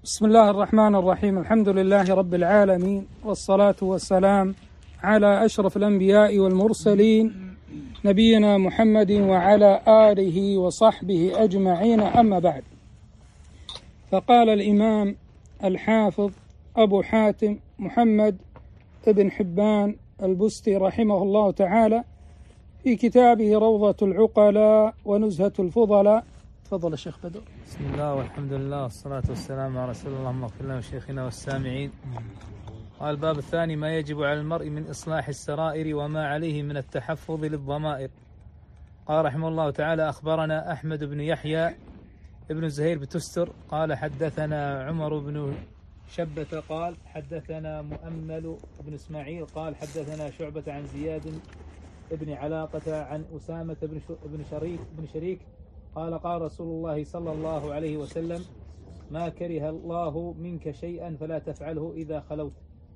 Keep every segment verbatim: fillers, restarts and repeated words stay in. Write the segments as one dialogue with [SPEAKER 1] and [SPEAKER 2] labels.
[SPEAKER 1] بسم الله الرحمن الرحيم. الحمد لله رب العالمين، والصلاة والسلام على أشرف الأنبياء والمرسلين نبينا محمد وعلى آله وصحبه أجمعين، أما بعد. فقال الإمام الحافظ أبو حاتم محمد ابن حبان البستي رحمه الله تعالى في كتابه روضة العقلاء ونزهة الفضلاء. تفضل الشيخ بدر.
[SPEAKER 2] بسم الله والحمد لله والصلاة والسلام على رسول الله. اللهم اغفر لنا وشيخنا والسامعين. قال الباب الثاني: ما يجب على المرء من إصلاح السرائر وما عليه من التحفظ للضمائر. قال رحمه الله تعالى: أخبرنا أحمد بن يحيى ابن زهير بتستر قال حدثنا عمر بن شبة قال حدثنا مؤمل بن إسماعيل قال حدثنا شعبة عن زياد ابن علاقة عن أسامة بن شريك بن شريك قال قال رسول الله صلى الله عليه وسلم: ما كره الله منك شيئا فلا تفعله إذا خلوت.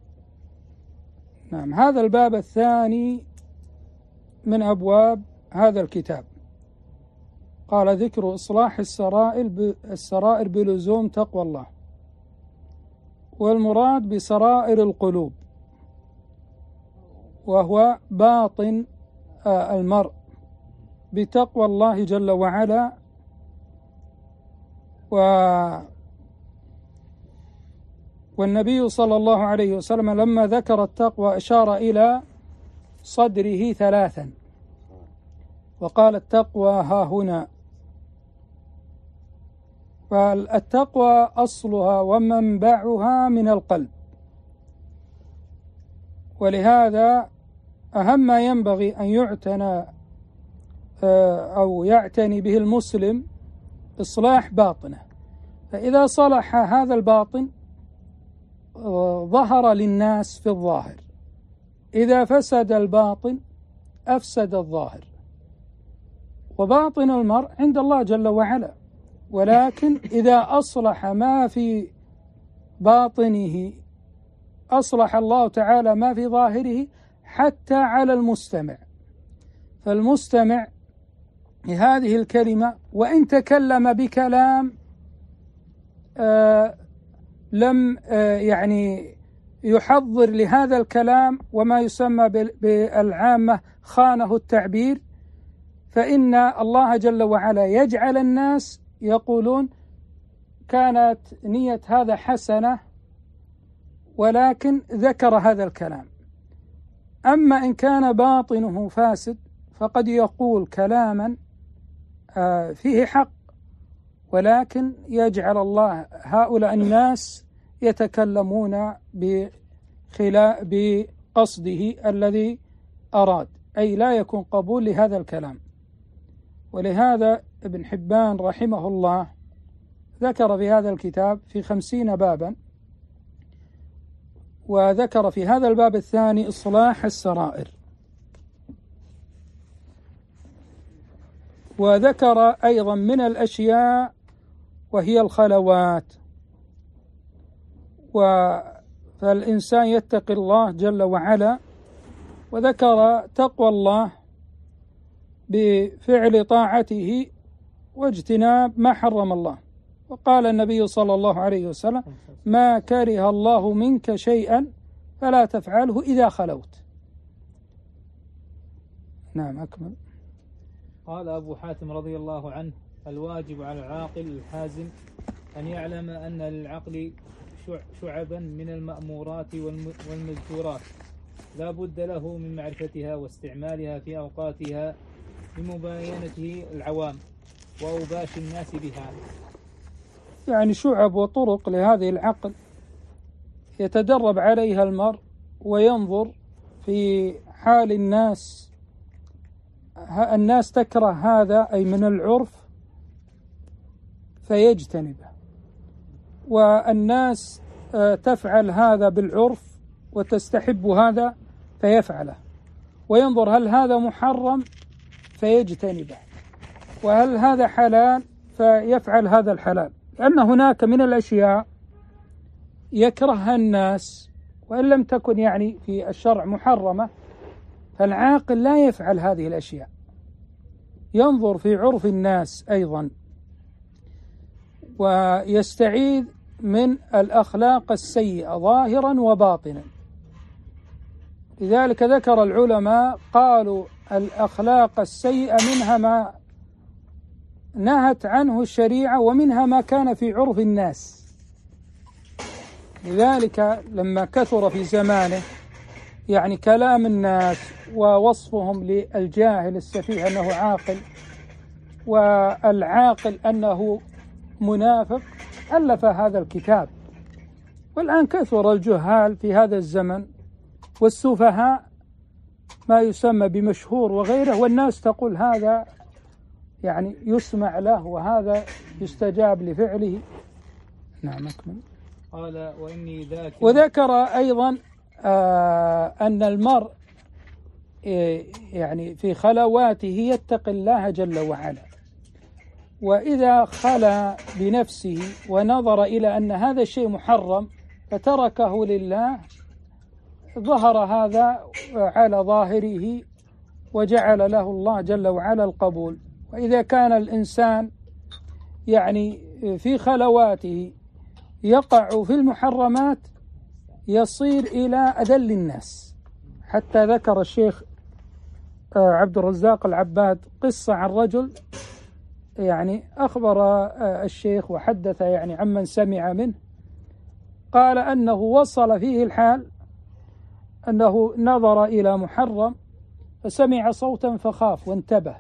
[SPEAKER 1] نعم، هذا الباب الثاني من أبواب هذا الكتاب. قال: ذكر إصلاح السرائر السرائر بلزوم تقوى الله، والمراد بسرائر القلوب وهو باطن المرء بتقوى الله جل وعلا. و والنبي صلى الله عليه وسلم لما ذكر التقوى أشار إلى صدره ثلاثا وقال: التقوى ها هنا. فالتقوى أصلها ومنبعها من القلب، ولهذا أهم ما ينبغي أن يعتنى أو يعتني به المسلم إصلاح باطنه. فإذا صلح هذا الباطن ظهر للناس في الظاهر، إذا فسد الباطن أفسد الظاهر. وباطن المرء عند الله جل وعلا، ولكن إذا أصلح ما في باطنه أصلح الله تعالى ما في ظاهره حتى على المستمع. فالمستمع لهذه الكلمة وإن تكلم بكلام آه لم آه يعني يحضر لهذا الكلام وما يسمى بالعامة خانه التعبير، فإن الله جل وعلا يجعل الناس يقولون: كانت نية هذا حسنة ولكن ذكر هذا الكلام. أما إن كان باطنه فاسد فقد يقول كلاما فيه حق، ولكن يجعل الله هؤلاء الناس يتكلمون بخلاف بقصده الذي أراد، أي لا يكون قبول لهذا الكلام. ولهذا ابن حبان رحمه الله ذكر في هذا الكتاب في خمسين بابا، وذكر في هذا الباب الثاني إصلاح السرائر، وذكر أيضا من الأشياء وهي الخلوات. فالإنسان يتقي الله جل وعلا، وذكر تقوى الله بفعل طاعته واجتناب ما حرم الله. وقال النبي صلى الله عليه وسلم: ما كره الله منك شيئا فلا تفعله إذا خلوت. نعم، أكمل.
[SPEAKER 2] قال أبو حاتم رضي الله عنه: الواجب على العاقل الحازم أن يعلم أن للعقل شعبا من المأمورات والمذكورات لا بد له من معرفتها واستعمالها في أوقاتها لمباينته العوام وأوباش الناس بها.
[SPEAKER 1] يعني شعب وطرق لهذه العقل يتدرب عليها المرء وينظر في حال الناس. الناس تكره هذا أي من العرف فيجتنبه، والناس تفعل هذا بالعرف وتستحب هذا فيفعله، وينظر هل هذا محرم فيجتنبه، وهل هذا حلال فيفعل هذا الحلال. لأن هناك من الأشياء يكرهها الناس وإن لم تكن يعني في الشرع محرمة، فالعاقل لا يفعل هذه الأشياء، ينظر في عرف الناس أيضا ويستعيذ من الأخلاق السيئة ظاهرا وباطنا. لذلك ذكر العلماء قالوا الأخلاق السيئة منها ما نهت عنه الشريعة ومنها ما كان في عرف الناس. لذلك لما كثر في زمانه يعني كلام الناس ووصفهم للجاهل السفيه أنه عاقل والعاقل أنه منافق، ألف هذا الكتاب. والآن كثر الجهال في هذا الزمن والسفهاء ما يسمى بمشهور وغيره، والناس تقول هذا يعني يسمع له وهذا يستجاب لفعله. نعم أكمل.
[SPEAKER 2] قال وإني ذاكر.
[SPEAKER 1] وذكر أيضا آه أن المرء يعني في خلواته يتقي الله جل وعلا، وإذا خلا بنفسه ونظر إلى أن هذا الشيء محرم فتركه لله ظهر هذا على ظاهره وجعل له الله جل وعلا القبول. وإذا كان الإنسان يعني في خلواته يقع في المحرمات يصير إلى أذل الناس. حتى ذكر الشيخ عبد الرزاق العباد قصة عن رجل يعني أخبر الشيخ وحدث يعني عمن سمع منه، قال أنه وصل فيه الحال أنه نظر إلى محرم فسمع صوتا فخاف وانتبه،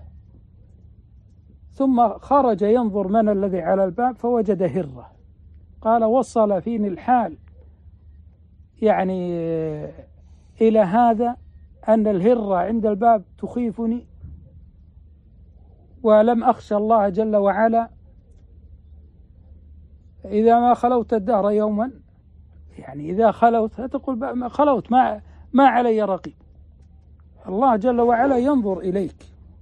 [SPEAKER 1] ثم خرج ينظر من الذي على الباب فوجد هرة. قال وصل فيني الحال يعني إلى هذا أن الهرة عند الباب تخيفني ولم أخشى الله جل وعلا. إذا ما خلوت الدهر يوما، يعني إذا خلوت تقول خلوت ما, ما علي رقيب، الله جل وعلا ينظر إليك.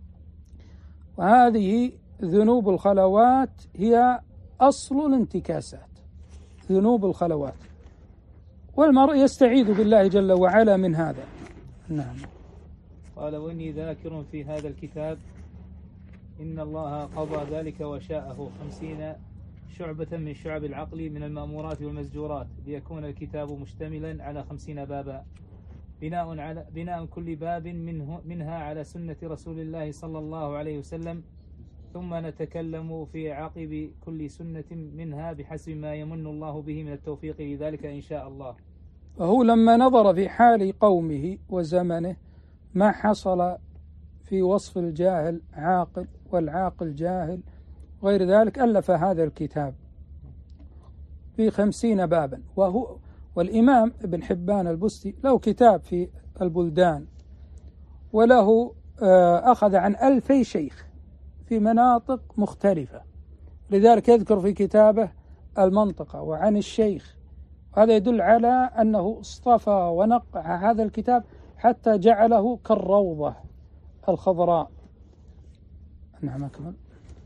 [SPEAKER 1] وهذه ذنوب الخلوات هي أصل الانتكاسات، ذنوب الخلوات، والمرء يستعيذ بالله جل وعلا من هذا. نعم.
[SPEAKER 2] قال وإني ذاكر في هذا الكتاب إن الله قضى ذلك وشاءه خمسين شعبة من شعب العقل من المأمورات والمزجورات، ليكون الكتاب مشتملا على خمسين بابا، بناء على بناء كل باب منه منها على سنة رسول الله صلى الله عليه وسلم، ثم نتكلم في عقب كل سنة منها بحسب ما يمن الله به من التوفيق لذلك إن شاء الله.
[SPEAKER 1] وهو لما نظر في حال قومه وزمنه ما حصل في وصف الجاهل عاقل والعاقل جاهل غير ذلك، ألف هذا الكتاب في خمسين بابا. وهو والإمام ابن حبان البستي له كتاب في البلدان، وله أخذ عن ألفي شيخ في مناطق مختلفة، لذلك يذكر في كتابه المنطقة وعن الشيخ. هذا يدل على أنه اصطفى ونقع هذا الكتاب حتى جعله كالروضة الخضراء. نعم أكمل.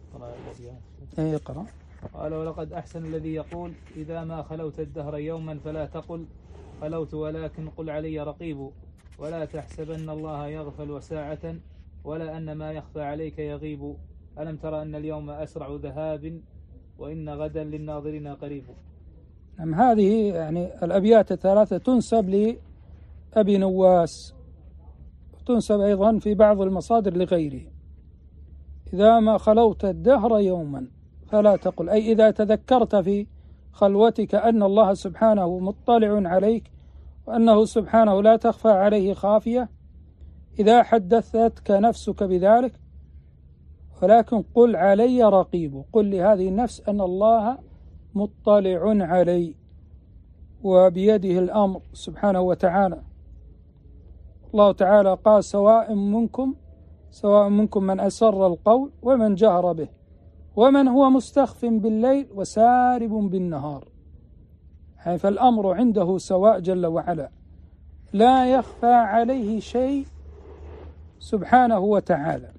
[SPEAKER 1] اقرأ.
[SPEAKER 2] قال ولقد أحسن الذي يقول إذا ما خلوت الدهر يوما فلا تقل خلوت ولكن قل علي رقيب، ولا تحسبن الله يغفل ساعة ولا أن ما يخفى عليك يغيب، ألم ترى أن اليوم أسرع ذهاب وإن غدا للناظرين قريب.
[SPEAKER 1] نعم. هذه يعني الأبيات الثلاثة تنسب لأبي نواس، تنسب أيضا في بعض المصادر لغيره. إذا ما خلوت الدهر يوما فلا تقل، أي إذا تذكرت في خلوتك أن الله سبحانه مطلع عليك وأنه سبحانه لا تخفى عليه خافية، إذا حدثتك نفسك بذلك ولكن قل علي رقيب، قل لهذه النفس أن الله مطلع علي وبيده الأمر سبحانه وتعالى. الله تعالى قال سواء منكم سواء منكم من أسر القول ومن جهر به ومن هو مستخف بالليل وسارب بالنهار. يعني فالأمر عنده سواء جل وعلا، لا يخفى عليه شيء سبحانه وتعالى.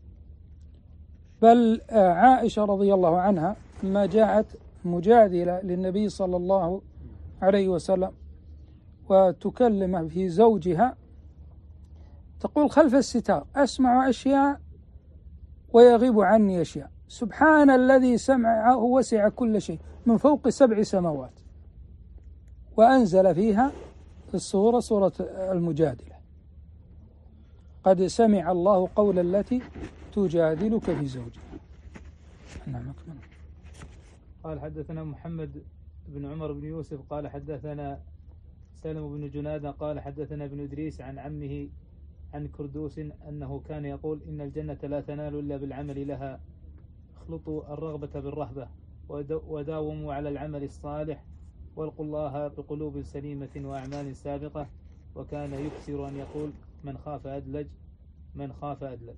[SPEAKER 1] بل عائشة رضي الله عنها لما جاءت مجادلة للنبي صلى الله عليه وسلم وتكلمه في زوجها تقول خلف الستار أسمع أشياء ويغيب عني أشياء، سبحان الذي سمعه وسع كل شيء من فوق سبع سماوات، وأنزل فيها السورة سورة المجادلة: قد سمع الله قول التي تجادلك في زوجها. نعم.
[SPEAKER 2] قال حدثنا محمد بن عمر بن يوسف قال حدثنا سالم بن جنادة قال حدثنا ابن إدريس عن عمه عن كردوس أنه كان يقول: إن الجنة لا تنال إلا بالعمل لها، اخلطوا الرغبة بالرهبة وداوموا على العمل الصالح، والقوا الله بقلوب سليمة وأعمال سابقة. وكان يكثر أن يقول: من خاف أدلج من خاف أدلج.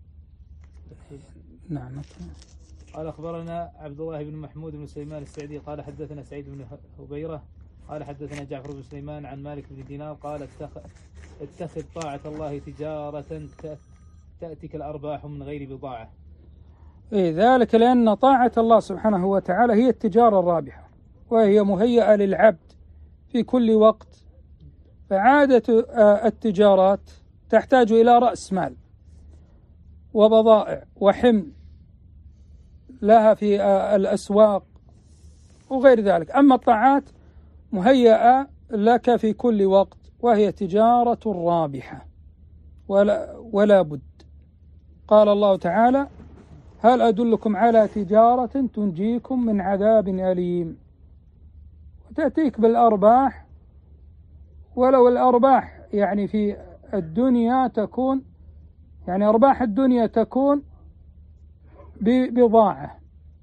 [SPEAKER 1] نعم.
[SPEAKER 2] قال أخبرنا عبد الله بن محمود بن سليمان السعدي قال حدثنا سعيد بن هبيرة قال حدثنا جعفر بن سليمان عن مالك بن دينار قال: اتخذ طاعة الله تجارة تأتيك الأرباح من غير بضاعة.
[SPEAKER 1] إيه ذلك لأن طاعة الله سبحانه وتعالى هي التجارة الرابحة، وهي مهيئة للعبد في كل وقت. فعادة التجارات تحتاج إلى رأس مال وبضائع وحمل لها في الأسواق وغير ذلك. أما الطاعات مهيئة لك في كل وقت، وهي تجارة رابحة ولا, ولا بد. قال الله تعالى: هل أدلكم على تجارة تنجيكم من عذاب أليم، وتأتيك بالأرباح. ولو الأرباح يعني في الدنيا تكون يعني أرباح الدنيا تكون ببضاعة،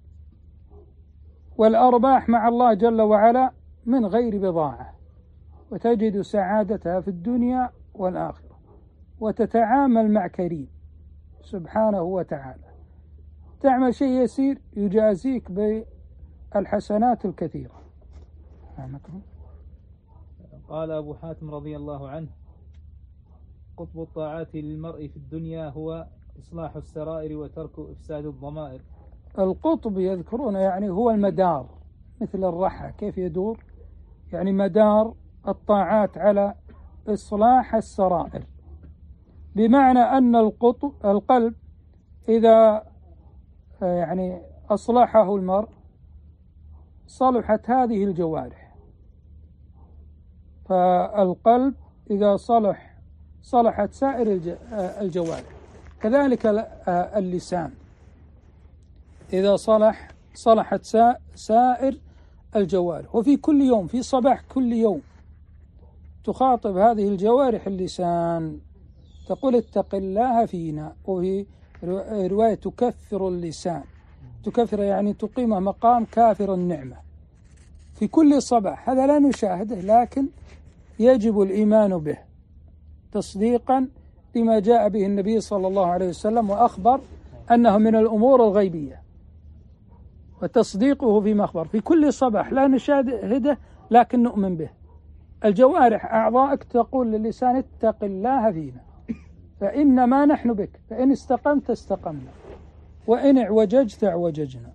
[SPEAKER 1] والأرباح مع الله جل وعلا من غير بضاعة، وتجد سعادتها في الدنيا والآخرة، وتتعامل مع كريم سبحانه وتعالى. تعمل شيء يسير يجازيك بالحسنات الكثيرة.
[SPEAKER 2] قال أبو حاتم رضي الله عنه: قطب الطاعات للمرء في الدنيا هو إصلاح السرائر وترك إفساد الضمائر.
[SPEAKER 1] القطب يذكرون يعني هو المدار، مثل الرحى كيف يدور، يعني مدار الطاعات على إصلاح السرائر، بمعنى أن القطب القلب إذا يعني أصلحه المرء صلحت هذه الجوارح. فالقلب إذا صلح صلحت سائر الجوارح. كذلك اللسان إذا صلح صلحت سائر الجوارح. وفي كل يوم، في صباح كل يوم تخاطب هذه الجوارح اللسان، تقول: اتق الله فينا. وفي رواية تكفر اللسان، تكفر يعني تقيم مقام كافر النعمة في كل صباح. هذا لا نشاهده، لكن يجب الإيمان به تصديقا لما جاء به النبي صلى الله عليه وسلم وأخبر أنه من الأمور الغيبية، وتصديقه فيما أخبر في كل صباح. لا نشاهده لكن نؤمن به. الجوارح أعضائك تقول للسان: اتق الله فينا، فإنما نحن بك، فإن استقمت استقمنا، وإن اعوججت اعوججنا.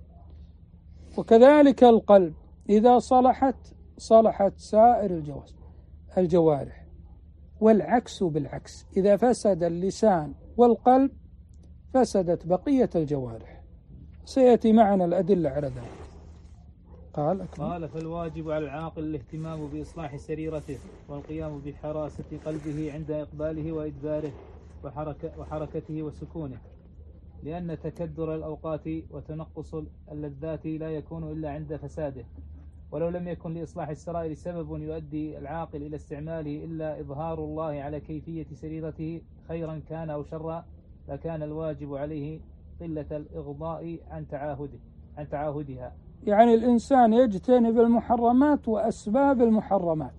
[SPEAKER 1] وكذلك القلب إذا صلحت صلحت سائر الجوارح، والعكس بالعكس. إذا فسد اللسان والقلب فسدت بقية الجوارح. سيأتي معنا الأدلة على ذلك. قال
[SPEAKER 2] قال: فالواجب على العاقل الاهتمام بإصلاح سريرته، والقيام بحراسة قلبه عند إقباله وإدباره وحركة وحركته وسكونه، لأن تكدر الأوقات وتنقص اللذات لا يكون إلا عند فساده. ولو لم يكن لإصلاح السرائر سبب يؤدي العاقل إلى استعماله إلا إظهار الله على كيفية سريرته خيرا كان أو شرا، لكان الواجب عليه قلة الإغضاء عن تعاهده عن تعاهدها.
[SPEAKER 1] يعني الإنسان يجتنب المحرمات وأسباب المحرمات،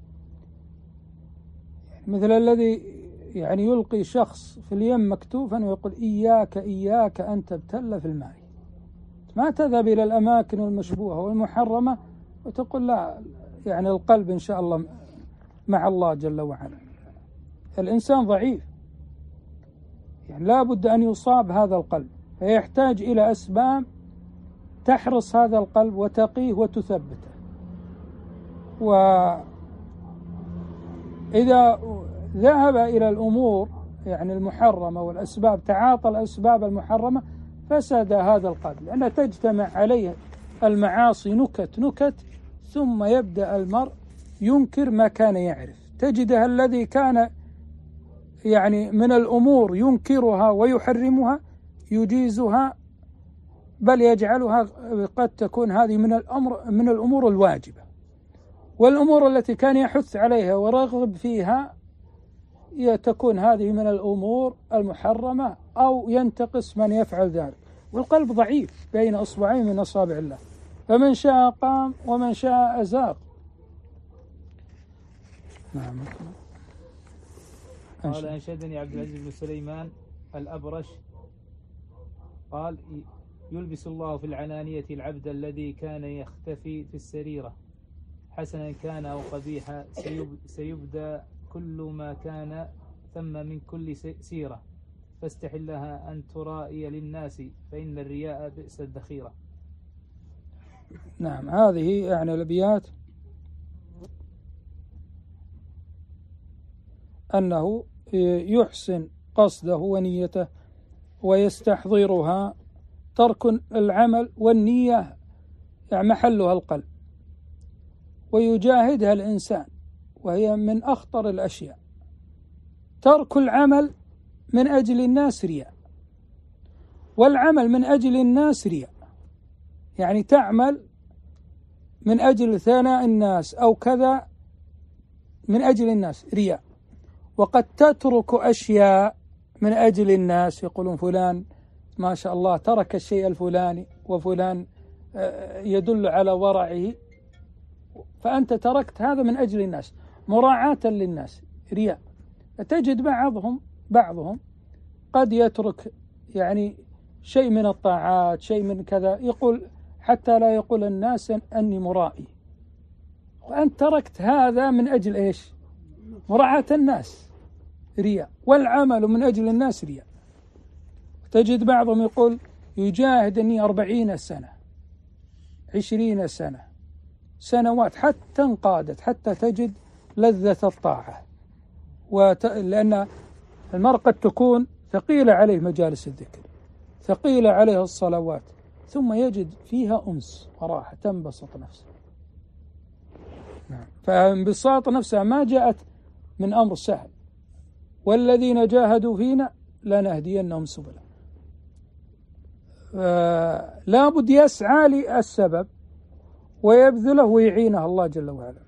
[SPEAKER 1] مثل الذي يعني يلقي شخص في اليم مكتوفا ويقول: إياك إياك أن تبتل في الماء. ما تذهب إلى الأماكن المشبوهة والمحرمة وتقول لا، يعني القلب إن شاء الله مع الله جل وعلا. الإنسان ضعيف، يعني لا بد أن يصاب هذا القلب، فيحتاج إلى أسباب تحرص هذا القلب وتقيه وتثبته. وإذا ذهب إلى الأمور يعني المحرمة والأسباب، تعاطى الأسباب المحرمة، فسد هذا القلب، لأن تجتمع عليه المعاصي نكت نكت، ثم يبدأ المرء ينكر ما كان يعرف. تجده الذي كان يعني من الأمور ينكرها ويحرمها يجيزها، بل يجعلها قد تكون هذه من الأمر من الأمور الواجبة، والأمور التي كان يحث عليها ورغب فيها تكون هذه من الأمور المحرمة، أو ينتقص من يفعل ذلك. والقلب ضعيف بين أصبعين من أصابع الله، فمن شاء قام ومن شاء أزاغ. نعم.
[SPEAKER 2] قال أنشدني عبد العزيز بن سليمان الأبرش قال: يلبس الله في العلانية العبد الذي كان يختفي في السريرة، حسنا كان أو قبيحا سيبدى كل ما كان ثم من كل سيرة، فاستحل لها أن ترائي للناس فإن الرياء بئس الذخيرة.
[SPEAKER 1] نعم، هذه يعني الأبيات أنه يحسن قصده ونيته ويستحضرها. ترك العمل والنية يعني محلها القلب، ويجاهدها الإنسان، وهي من أخطر الأشياء. ترك العمل من أجل الناس رياء، والعمل من أجل الناس رياء، يعني تعمل من أجل ثناء الناس أو كذا من أجل الناس رياء. وقد تترك أشياء من أجل الناس، يقولون فلان ما شاء الله ترك الشيء الفلاني، وفلان يدل على ورعه، فأنت تركت هذا من أجل الناس مراعاة للناس رياء. فتجد بعضهم بعضهم قد يترك يعني شيء من الطاعات، شيء من كذا، يقول حتى لا يقول الناس أني مرائي، وأنت تركت هذا من أجل إيش؟ مراعاة الناس رياء، والعمل من أجل الناس رياء. تجد بعضهم يقول يجاهدني أربعين سنة عشرين سنة سنوات حتى انقادت، حتى تجد لذة الطاعة. وت... لأن المرء قد تكون ثقيلة عليه مجالس الذكر، ثقيلة عليه الصلوات، ثم يجد فيها أنس وراحة، تنبسط نفسه. نعم. فانبساط نفسها ما جاءت من أمر سهل، والذين جاهدوا فينا لنهدينهم سبلا. لا بد يسعى للسبب ويبذله ويعينه الله جل وعلا.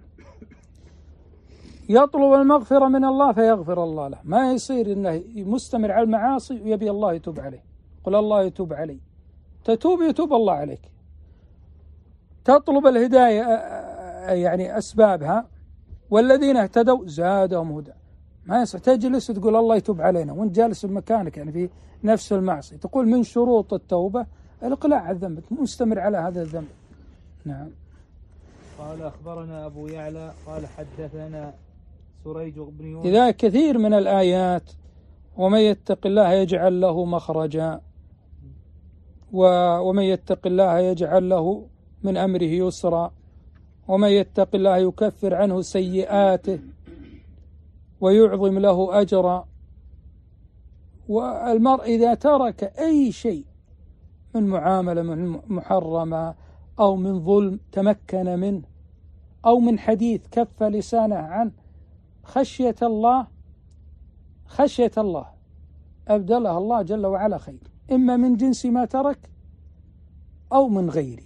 [SPEAKER 1] يطلب المغفرة من الله فيغفر الله له، ما يصير إنه مستمر على المعاصي ويبي الله يتوب عليه. قل الله يتوب علي، تتوب يتوب الله عليك. تطلب الهداية يعني أسبابها، والذين اهتدوا زادهم هدى. ما يصح تجلس وتقول الله يتوب علينا وانت جالس بمكانك يعني في نفس المعصية. تقول من شروط التوبة الإقلاع عن الذنب، مستمر على هذا الذنب. نعم.
[SPEAKER 2] قال أخبرنا أبو يعلى قال حدثنا سريج بن يونس.
[SPEAKER 1] إذا كثير من الآيات ومن يتق الله يجعل له مخرجا، ومن يتق الله يجعل له من أمره يسرا، ومن يتق الله يكفر عنه سيئاته ويعظم له أجرا. والمرء إذا ترك أي شيء من معاملة من محرمة أو من ظلم تمكن منه، أو من حديث كف لسانه عنه، خشية الله خشية الله أبدلها الله جل وعلا خير، إما من جنس ما ترك أو من غيره.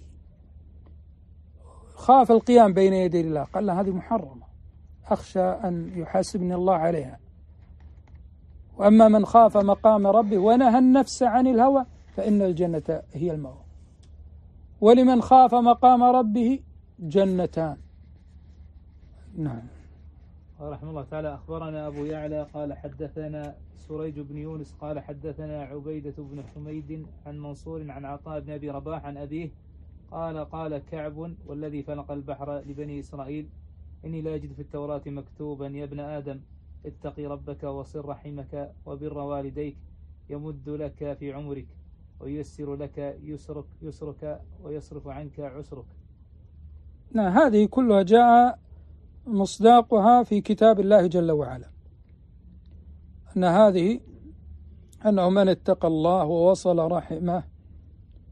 [SPEAKER 1] خاف القيام بين يدي الله، قال له هذه محرمة أخشى أن يحاسبني الله عليها. وأما من خاف مقام ربه ونهى النفس عن الهوى فإن الجنة هي المأوى. ولمن خاف مقام ربه جنتان. نعم.
[SPEAKER 2] رحمه الله تعالى أخبرنا أبو يعلى قال حدثنا سريج بن يونس قال حدثنا عبيدة بن حميد عن منصور عن عطاء بن أبي رباح عن أبيه قال قال كعب والذي فلق البحر لبني إسرائيل إني لا أجد في التوراة مكتوبا يا ابن آدم اتقي ربك وصل رحمك وبر والديك يمد لك في عمرك وييسر لك يسرك, يسرك ويصرف عنك عسرك.
[SPEAKER 1] نعم، هذه كلها جاء مصداقها في كتاب الله جل وعلا، أن هذه أنه من اتقى الله ووصل رحمه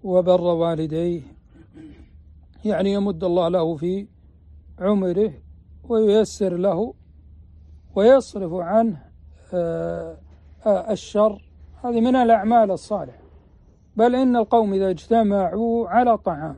[SPEAKER 1] وبر والديه، يعني يمد الله له في عمره وييسر له ويصرف عنه الشر، هذه من الأعمال الصالحة. بل إن القوم إذا اجتمعوا على طعام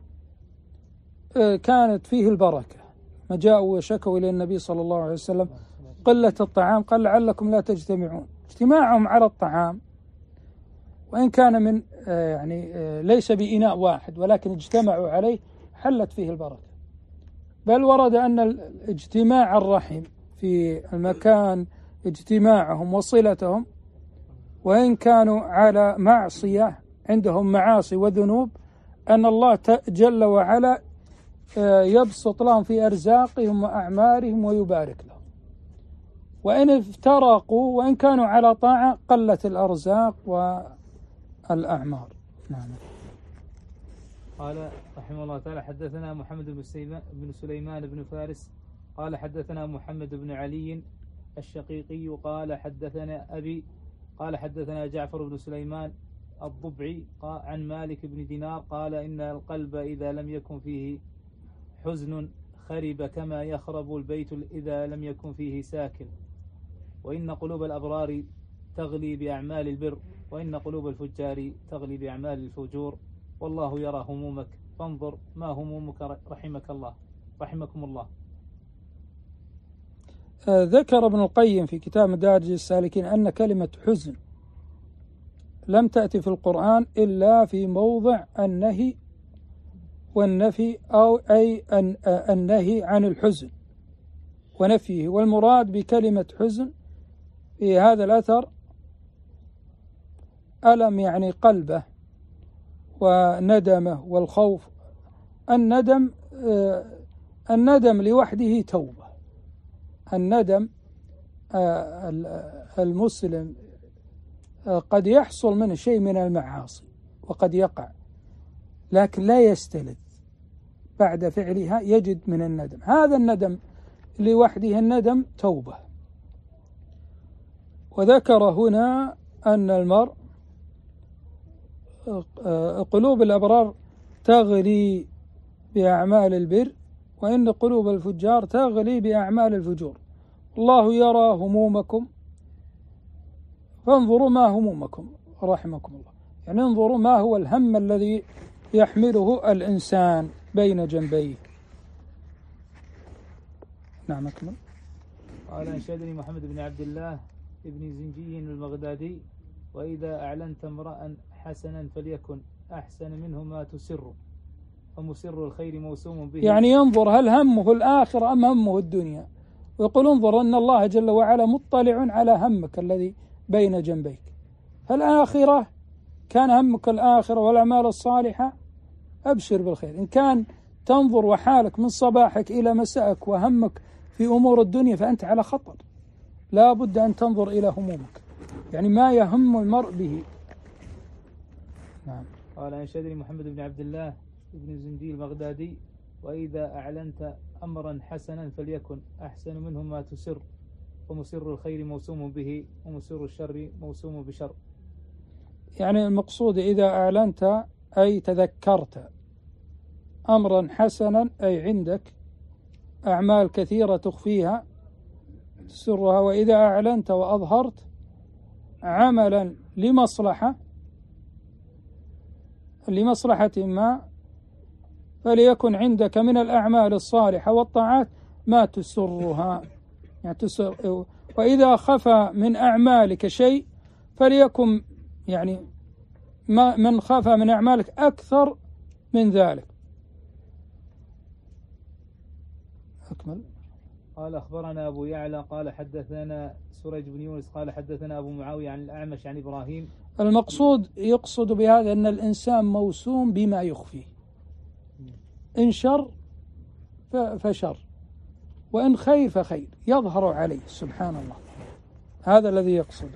[SPEAKER 1] كانت فيه البركة، ما جاءوا وشكوا إلى النبي صلى الله عليه وسلم قلة الطعام، قال لعلكم لا تجتمعون. اجتماعهم على الطعام وإن كان من يعني ليس بإناء واحد ولكن اجتمعوا عليه حلت فيه البركة. بل ورد أن اجتماع الرحم في المكان اجتماعهم وصلتهم وإن كانوا على معصية عندهم معاصي وذنوب أن الله جل وعلا يبسط لهم في أرزاقهم وأعمارهم ويبارك لهم، وإن افترقوا وإن كانوا على طاعة قلت الأرزاق والأعمار. نعم.
[SPEAKER 2] قال رحمه الله تعالى: حدثنا محمد بن سليمان بن فارس قال حدثنا محمد بن علي الشقيقي قال حدثنا أبي قال حدثنا جعفر بن سليمان الضبعي عن مالك بن دينار قال إن القلب إذا لم يكن فيه حزن خرب كما يخرب البيت إذا لم يكن فيه ساكن، وإن قلوب الأبرار تغلي بأعمال البر، وإن قلوب الفجار تغلي بأعمال الفجور، والله يرى همومك فانظر ما همومك رحمك الله رحمكم الله.
[SPEAKER 1] ذكر ابن القيم في كتاب مدارج السالكين أن كلمة حزن لم تأتي في القرآن إلا في موضع النهي والنفي، أو أي النهي عن الحزن ونفيه. والمراد بكلمة حزن في هذا الأثر ألم يعني قلبه وندمه والخوف. الندم الندم لوحده توبة. الندم المسلم قد يحصل منه شيء من المعاصي وقد يقع، لكن لا يستلذ بعد فعلها، يجد من الندم. هذا الندم لوحده الندم توبة. وذكر هنا أن المرء قلوب الأبرار تغلي بأعمال البر، وإن قلوب الفجار تغلي بأعمال الفجور، الله يرى همومكم فانظروا ما همومكم رحمكم الله. يعني انظروا ما هو الهم الذي يحمله الإنسان بين جنبيه. نعم أكمل.
[SPEAKER 2] قال أنشدني محمد بن عبد الله ابن زنجي البغدادي: وإذا أعلنت امرأ حسنا فليكن أحسن منه ما تسر، فمسر الخير موسوم به.
[SPEAKER 1] يعني ينظر هل همه الآخرة أم همه الدنيا، ويقول انظر أن الله جل وعلا مطلع على همك الذي بين جنبيك. فالآخرة كان همك الآخرة والأعمال الصالحة أبشر بالخير. إن كان تنظر وحالك من صباحك إلى مساءك وهمك في أمور الدنيا فأنت على خطر، لا بد أن تنظر إلى همومك، يعني ما يهم المرء به. نعم.
[SPEAKER 2] قال أنشدني محمد بن عبد الله ابن زنجي البغدادي: وإذا أعلنت أمرا حسنا فليكن أحسن منه ما تسر، ومسر الخير موسوم به، ومسر الشر موسوم بشر.
[SPEAKER 1] يعني المقصود إذا أعلنت أي تذكرت أمرا حسنا، أي عندك أعمال كثيرة تخفيها تسرها، وإذا أعلنت وأظهرت عملا لمصلحة لمصلحة ما فليكن عندك من الأعمال الصالحة والطاعات ما تسرها، يعني تسر. وإذا خفى من أعمالك شيء فليكن يعني ما من خفى من أعمالك أكثر من ذلك. أكمل.
[SPEAKER 2] قال أخبرنا أبو يعلى قال حدثنا سريج بن يونس قال حدثنا أبو معاوية عن الأعمش عن إبراهيم.
[SPEAKER 1] المقصود يقصد بهذا أن الإنسان موسوم بما يخفيه، إن شر فشر وإن خير فخير يظهر عليه سبحان الله. هذا الذي يقصد.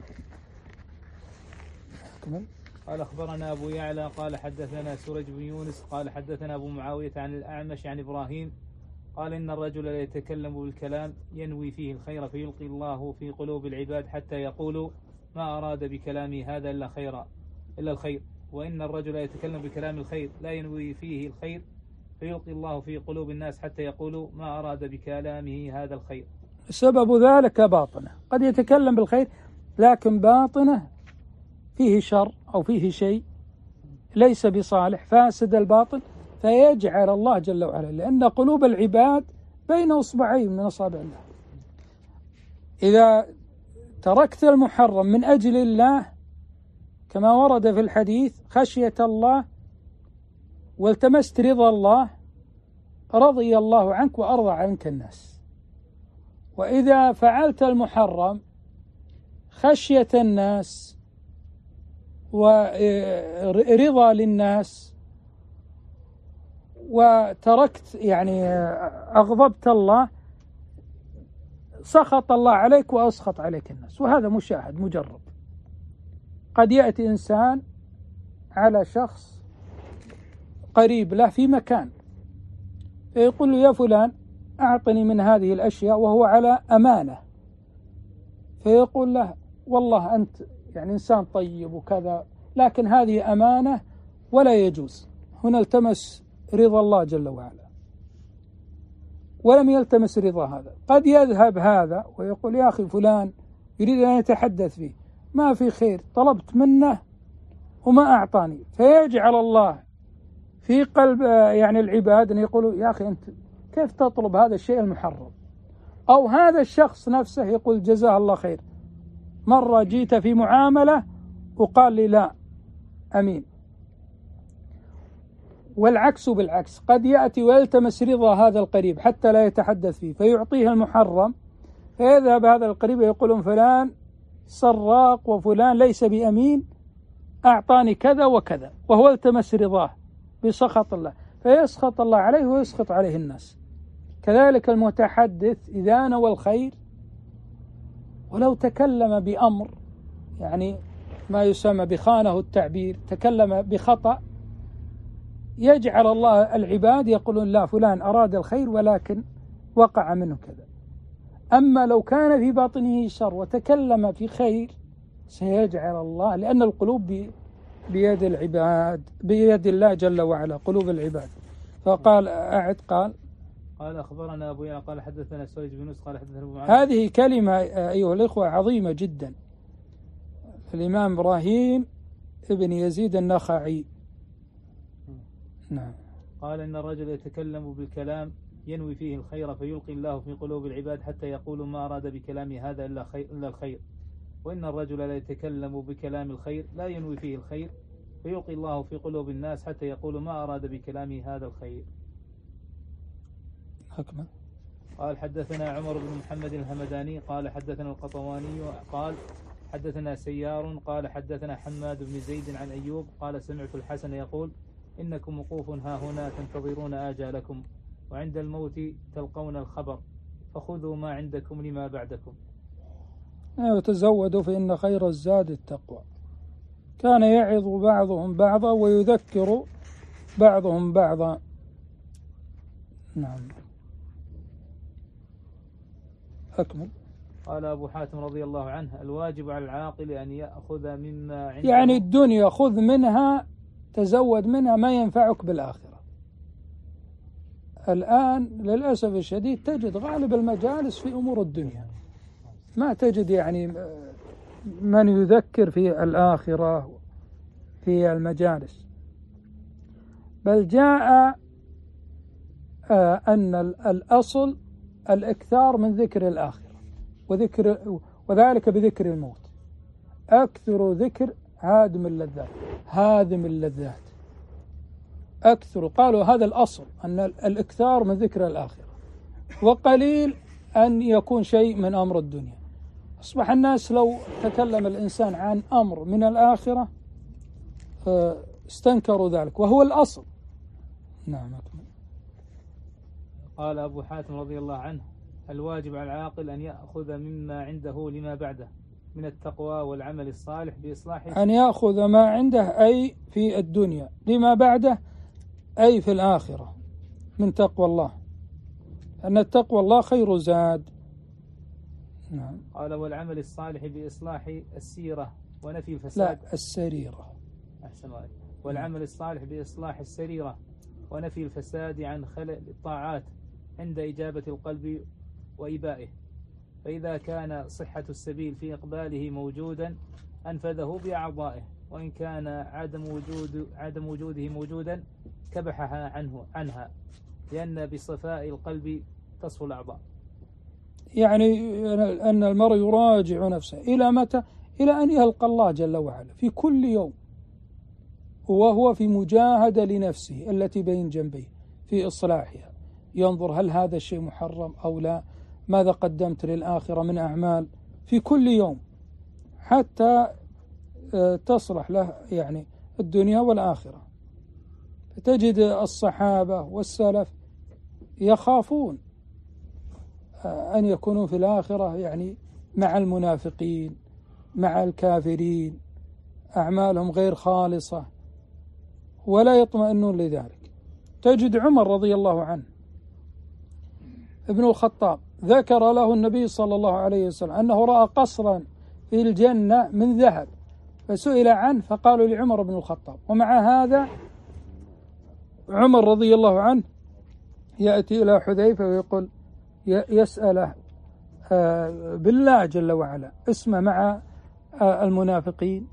[SPEAKER 1] أكمل.
[SPEAKER 2] قال أخبرنا أبو يعلى قال حدثنا سريج بن يونس قال حدثنا أبو معاوية عن الأعمش عن إبراهيم قال إن الرجل لا يتكلم بالكلام ينوي فيه الخير فيلقي الله في قلوب العباد حتى يقولوا ما أراد بكلامي هذا إلا خيرا إلا الخير، وإن الرجل يتكلم بكلام الخير لا ينوي فيه الخير فيلقي الله في قلوب الناس حتى يقولوا ما أراد بكلامه هذا الخير.
[SPEAKER 1] سبب ذلك باطنه، قد يتكلم بالخير لكن باطنه فيه شر أو فيه شيء ليس بصالح، فاسد الباطن، فيجعل الله جل وعلا، لأن قلوب العباد بين أصبعين من أصابع الله. إذا تركت المحرم من أجل الله كما ورد في الحديث خشية الله والتمست رضا الله رضي الله عنك وأرضى عنك الناس. وإذا فعلت المحرم خشية الناس ورضا للناس وتركت يعني أغضبت الله سخط الله عليك وأسخط عليك الناس. وهذا مشاهد مجرب. قد يأتي إنسان على شخص قريب له في مكان يقول له يا فلان أعطني من هذه الأشياء وهو على أمانة، فيقول له والله أنت يعني إنسان طيب وكذا لكن هذه أمانة ولا يجوز. هنا التمس رضا الله جل وعلا ولم يلتمس رضا هذا. قد يذهب هذا ويقول يا أخي فلان يريد أن يتحدث فيه ما في خير، طلبت منه وما أعطاني، فيجعل الله في قلب يعني العباد أن يقولوا يا أخي أنت كيف تطلب هذا الشيء المحرم؟ أو هذا الشخص نفسه يقول جزاه الله خير، مرة جيت في معاملة وقال لي لا أمين. والعكس بالعكس، قد يأتي ويلتمس رضا هذا القريب حتى لا يتحدث فيه فيعطيه المحرم، فيذهب هذا القريب ويقولون فلان سراق وفلان ليس بأمين أعطاني كذا وكذا، وهو التمس رضاه بسخط الله، فيسخط الله عليه ويسخط عليه الناس. كذلك المتحدث إذا نوى الخير ولو تكلم بأمر يعني ما يسمى بخانه التعبير، تكلم بخطأ، يجعل الله العباد يقولون لا فلان أراد الخير ولكن وقع منه كذا. أما لو كان في باطنه شر وتكلم في خير سيجعل الله، لأن القلوب بيد العباد بيد الله جل وعلا قلوب العباد. فقال أعد قال
[SPEAKER 2] قال أخبرنا أبو يعلى قال حدثنا سويد بن نصر قال حدثنا أبو معاذ.
[SPEAKER 1] هذه كلمة أيها الإخوة عظيمة جدا. الإمام إبراهيم ابن يزيد النخعي نعم
[SPEAKER 2] قال إن الرجل يتكلم بالكلام ينوي فيه الخير فيلقي الله في قلوب العباد حتى يقولوا ما أراد بكلامه هذا إلا خير إلا الخير، وإن الرجل لا يتكلم بكلام الخير لا ينوي فيه الخير فيلقي الله في قلوب الناس حتى يقولوا ما أراد بكلامه هذا الخير.
[SPEAKER 1] حكمة.
[SPEAKER 2] قال حدثنا عمر بن محمد الهمداني قال حدثنا القطواني قال حدثنا سيار قال حدثنا حماد بن زيد عن أيوب قال سمعت الحسن يقول إنكم وقوف ها هنا تنتظرون آجالكم وعند الموت تلقون الخبر فخذوا ما عندكم لما بعدكم.
[SPEAKER 1] وتزودوا فإن خير الزاد التقوى. كان يعظ بعضهم بعضا ويذكر بعضهم بعضا. نعم أكمل.
[SPEAKER 2] قال أبو حاتم رضي الله عنه الواجب على العاقل أن يأخذ مما عنده،
[SPEAKER 1] يعني الدنيا خذ منها تزود منها ما ينفعك بالآخرة. الآن للأسف الشديد تجد غالب المجالس في أمور الدنيا، ما تجد يعني من يذكر في الآخرة في المجالس، بل جاء أن الأصل الإكثار من ذكر الآخرة وذكر وذلك بذكر الموت. أكثر ذكر هادم اللذات هادم اللذات أكثر. قالوا هذا الأصل أن الإكثار من ذكر الآخرة وقليل أن يكون شيء من أمر الدنيا. أصبح الناس لو تكلم الإنسان عن أمر من الآخرة استنكروا ذلك وهو الأصل. نعم.
[SPEAKER 2] قال أبو حاتم رضي الله عنه الواجب على العاقل أن يأخذ مما عنده لما بعده من التقوى والعمل الصالح بإصلاحه.
[SPEAKER 1] أن يأخذ ما عنده أي في الدنيا لما بعده أي في الآخرة من تقوى الله، أن التقوى الله خير زاد. نعم.
[SPEAKER 2] قال والعمل الصالح بإصلاح السيرة ونفي الفساد.
[SPEAKER 1] لا السريرة.
[SPEAKER 2] أحسن عليك. والعمل الصالح بإصلاح السريرة ونفي الفساد عن خلل الطاعات عند إجابة القلب وإبائه. فإذا كان صحة السبيل في إقباله موجودا أنفذه بأعضائه، وإن كان عدم وجود عدم وجوده موجودا كبحها عنه عنها، لأن بصفاء القلب تصفو الأعضاء.
[SPEAKER 1] يعني أن المرء يراجع نفسه إلى متى؟ إلى أن يلقى الله جل وعلا في كل يوم، وهو في مجاهدة لنفسه التي بين جنبيه في إصلاحها، ينظر هل هذا الشيء محرم أو لا، ماذا قدمت للآخرة من أعمال في كل يوم، حتى تصلح له يعني الدنيا والآخرة. تجد الصحابة والسلف يخافون أن يكونوا في الآخرة يعني مع المنافقين مع الكافرين، أعمالهم غير خالصة ولا يطمئنون لذلك. تجد عمر رضي الله عنه ابن الخطاب ذكر له النبي صلى الله عليه وسلم أنه رأى قصرا في الجنة من ذهب، فسئل عنه فقالوا لعمر بن الخطاب. ومع هذا عمر رضي الله عنه يأتي إلى حذيفة ويقول يسأله بالله جل وعلا اسمه مع المنافقين.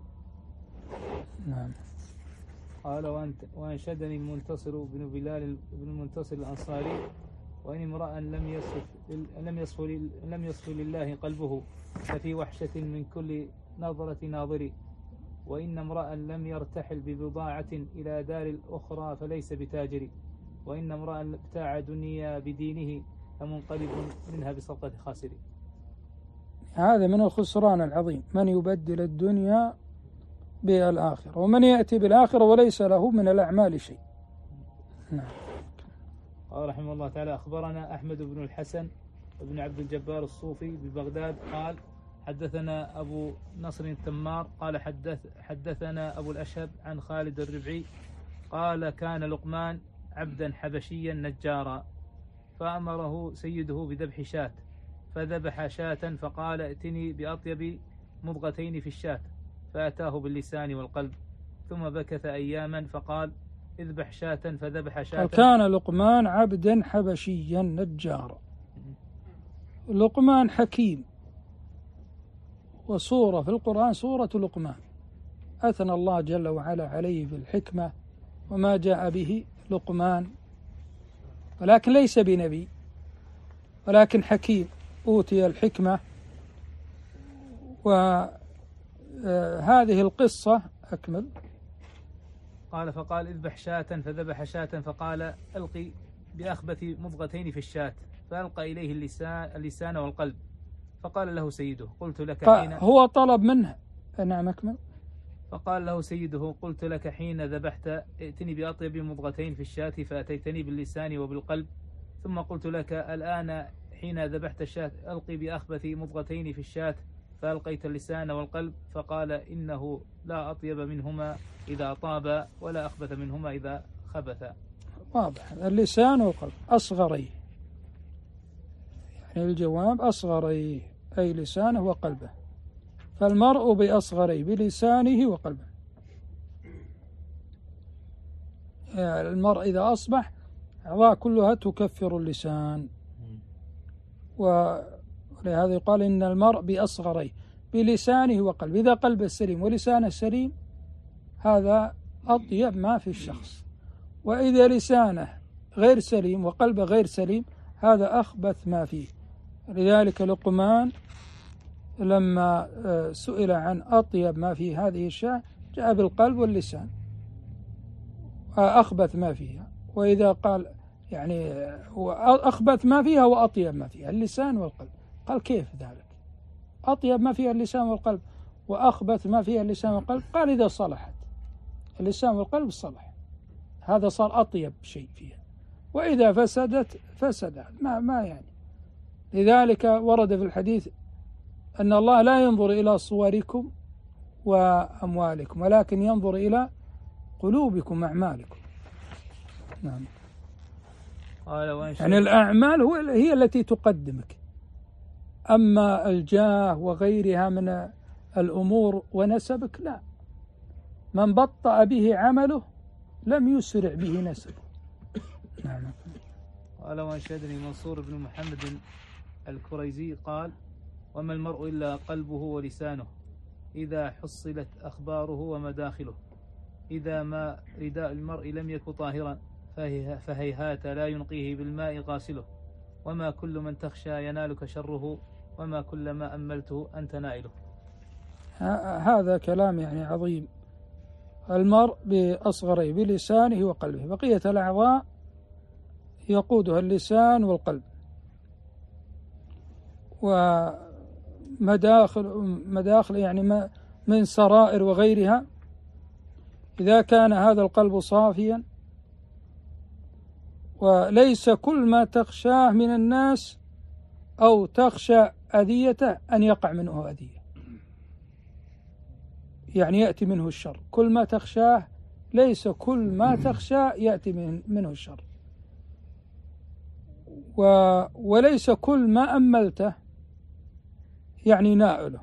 [SPEAKER 1] نعم.
[SPEAKER 2] قال وأنشدني المنتصر بن بلال بن المنتصر الأنصاري: وإن امرأ لم يصف لم يصف لم يصف لله قلبه ففي وحشة من كل نظرة ناظر، وإن امرأ لم يرتحل ببضاعة إلى دار الأخرى فليس بتاجر، وإن امرأ ابتاع دنيا بدينه فمنقلب منها بسلطة خاسر.
[SPEAKER 1] هذا من الخسران العظيم، من يبدل الدنيا بالآخرة، ومن يأتي بالآخرة وليس له من الأعمال شيء. نعم.
[SPEAKER 2] قال رحمه الله تعالى: أخبرنا أحمد بن الحسن بن عبد الجبار الصوفي ببغداد قال: حدثنا أبو نصر التمار قال حدث حدثنا أبو الأشهب عن خالد الربعي قال: كان لقمان عبدا حبشيا نجارا، فأمره سيده بذبح شاة، فذبح شاة فقال: ائتني بأطيب مضغتين في الشاة، فأتاه باللسان والقلب، ثم بكث أياما فقال: اذبح شاة، فذبح شاة.
[SPEAKER 1] وكان لقمان عبدا حبشيا نجارا. لقمان حكيم، وصورة في القرآن سورة لقمان أثنى الله جل وعلا عليه بالحكمة وما جاء به لقمان، ولكن ليس بنبي ولكن حكيم أوتي الحكمة. وهذه القصة أكمل.
[SPEAKER 2] قال: فقال: اذبح شاة، فذبح شاة، فقال: ألقي بأخبث مضغتين في الشاة، فألقى إليه اللسان, اللسان والقلب، فقال له سيده: قلت لك حين
[SPEAKER 1] هو طلب منه. نعم أكمل.
[SPEAKER 2] فقال له سيده: قلت لك حين ذبحت ائتني بأطيب مضغتين في الشاة، فأتيتني باللسان وبالقلب، ثم قلت لك الآن حين ذبحت الشاة ألقي بأخبث مضغتين في الشاة، فألقيت اللسان والقلب، فقال: إنه لا أطيب منهما إذا طاب ولا أخبث منهما إذا خبث.
[SPEAKER 1] واضح. اللسان والقلب أصغريه، يعني الجواب أصغريه أي لسانه وقلبه، فالمرء بأصغريه بلسانه وقلبه. يعني المرء إذا أصبح أعضاء كلها تكفر اللسان، ولهذا يقال إن المرء بأصغريه بلسانه وقلبه. إذا قلبه سليم ولسانه سليم هذا أطيب ما في الشخص، وإذا لسانه غير سليم وقلبه غير سليم هذا أخبث ما فيه. لذلك لقمان لما سئل عن أطيب ما في هذه الشاة جاء بالقلب واللسان أخبث ما فيها، وإذا قال يعني أخبث ما فيها وأطيب ما فيها اللسان والقلب، قال كيف ذلك؟ أطيب ما فيها اللسان والقلب وأخبث ما فيها اللسان والقلب؟ قال إذا صلحت اللسان والقلب صلح، هذا صار أطيب شيء فيها، وإذا فسدت فسد ما, ما يعني. لذلك ورد في الحديث أن الله لا ينظر إلى صوركم وأموالكم ولكن ينظر إلى قلوبكم وأعمالكم. نعم. يعني الأعمال هي التي تقدمك، أما الجاه وغيرها من الأمور ونسبك لا. من بطأ به عمله لم يسرع به نسبه. نعم.
[SPEAKER 2] قال وأنشدني منصور بن محمد الكريزي قال وما المرء إلا قلبه ولسانه إذا حصلت أخباره ومداخله إذا ما رداء المرء لم يك طاهرا فهيهات لا ينقيه بالماء غاسله وما كل من تخشى ينالك شره وما كل ما أملته أنت نائله.
[SPEAKER 1] هذا كلام يعني عظيم. المرء بأصغره بلسانه وقلبه، بقية الأعضاء يقودها اللسان والقلب، ومداخل مداخل يعني من سرائر وغيرها. إذا كان هذا القلب صافيا وليس كل ما تخشاه من الناس أو تخشى أذيته أن يقع منه أذية، يعني يأتي منه الشر. كل ما تخشاه ليس كل ما تخشى يأتي منه الشر، و وليس كل ما أملته يعني نائله،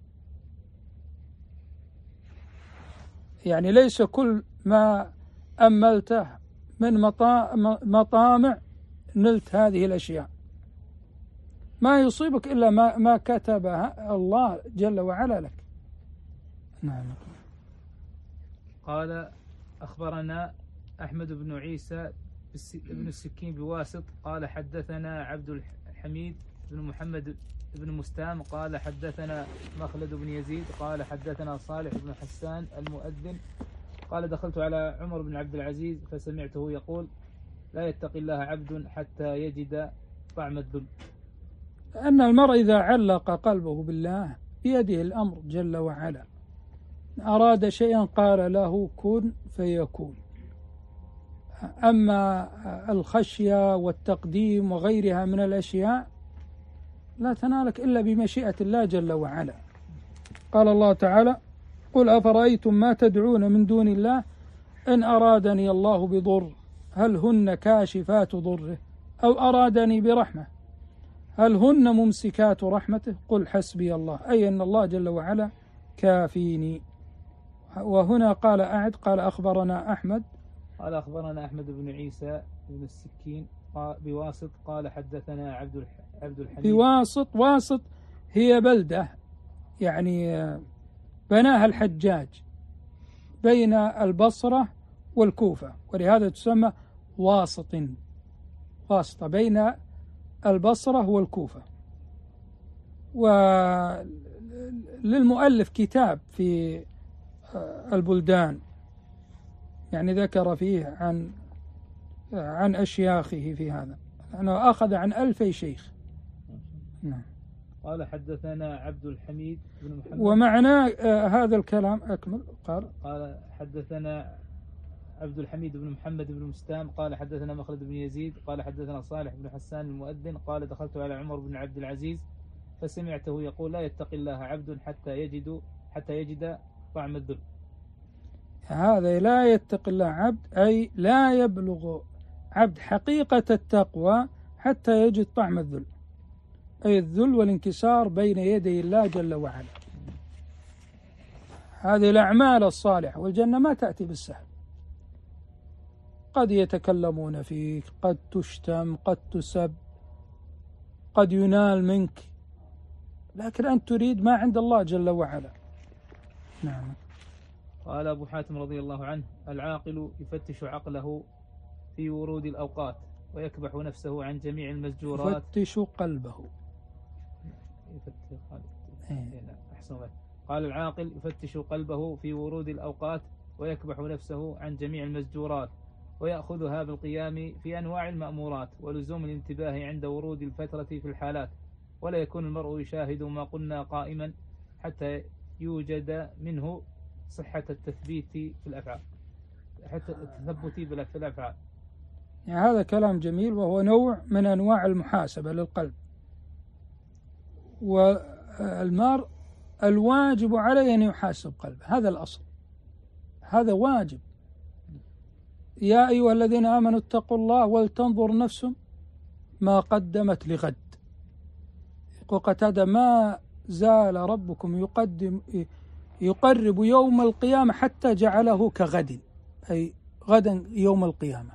[SPEAKER 1] يعني ليس كل ما أملته من مطامع نلت هذه الأشياء. ما يصيبك إلا ما, ما كتبها الله جل وعلا لك. نعم.
[SPEAKER 2] قال أخبرنا أحمد بن عيسى بن السكين بواسط قال حدثنا عبد الحميد بن محمد بن مستام قال حدثنا مخلد بن يزيد قال حدثنا صالح بن حسان المؤذن قال دخلت على عمر بن عبد العزيز فسمعته يقول لا يتقي الله عبد حتى يجد طعم الذل.
[SPEAKER 1] أن المرء إذا علق قلبه بالله بيده الأمر جل وعلا، أراد شيئا قال له كن فيكون. أما الخشية والتقديم وغيرها من الأشياء لا تنالك إلا بمشيئة الله جل وعلا. قال الله تعالى قل أفرأيتم ما تدعون من دون الله إن أرادني الله بضر هل هن كاشفات ضره أو أرادني برحمة هل هن ممسكات رحمته قل حسبي الله، أي أن الله جل وعلا كافيني. وهنا قال أعد قال أخبرنا أحمد
[SPEAKER 2] قال أخبرنا أحمد بن عيسى بن السكين بواسط قال حدثنا عبد عبد الحميد.
[SPEAKER 1] بواسط، واسط هي بلدة يعني بناها الحجاج بين البصرة والكوفة، ولهذا تسمى واسط، واسطة بين البصرة والكوفة. وللمؤلف كتاب في البلدان يعني ذكر فيه عن عن أشياخه في هذا، أنه أخذ عن ألفي شيخ. نعم.
[SPEAKER 2] قال حدثنا عبد الحميد بن محمد
[SPEAKER 1] ومعناه آه هذا الكلام أكمل. قال
[SPEAKER 2] قال حدثنا عبد الحميد بن محمد بن مستام قال حدثنا مخلد بن يزيد قال حدثنا صالح بن حسان المؤذن قال دخلت على عمر بن عبد العزيز فسمعته يقول لا يتقي الله عبد حتى يجد حتى يجد طعم الذل.
[SPEAKER 1] هذا لا يتقي الله عبد أي لا يبلغ عبد حقيقة التقوى حتى يجد طعم الذل، أي الذل والانكسار بين يدي الله جل وعلا. هذه الأعمال الصالحة والجنة ما تأتي بالسهل، قد يتكلمون فيك، قد تشتم، قد تسب، قد ينال منك، لكن أنت تريد ما عند الله جل وعلا. نعم.
[SPEAKER 2] قال أبو حاتم رضي الله عنه العاقل يفتش عقله في ورود الأوقات ويكبح نفسه عن جميع المزجورات.
[SPEAKER 1] يفتش قلبه
[SPEAKER 2] يفتش أحسن. قال العاقل يفتش قلبه في ورود الأوقات ويكبح نفسه عن جميع المزجورات ويأخذها بالقيام في أنواع المأمورات ولزوم الانتباه عند ورود الفترة في الحالات، ولا يكون المرء يشاهد ما قلنا قائما حتى يوجد منه صحة التثبيت في الأفعال، حتى التثبت في الأفعال.
[SPEAKER 1] يعني هذا كلام جميل، وهو نوع من أنواع المحاسبة للقلب. والمرء الواجب عليه أن يحاسب قلبه، هذا الأصل، هذا واجب. يا أيها الذين آمنوا اتقوا الله ولتنظر نفس ما قدمت لغد. يقول قتادة ما زال ربكم يقدم يقرب يوم القيامة حتى جعله كغد، أي غدا يوم القيامة.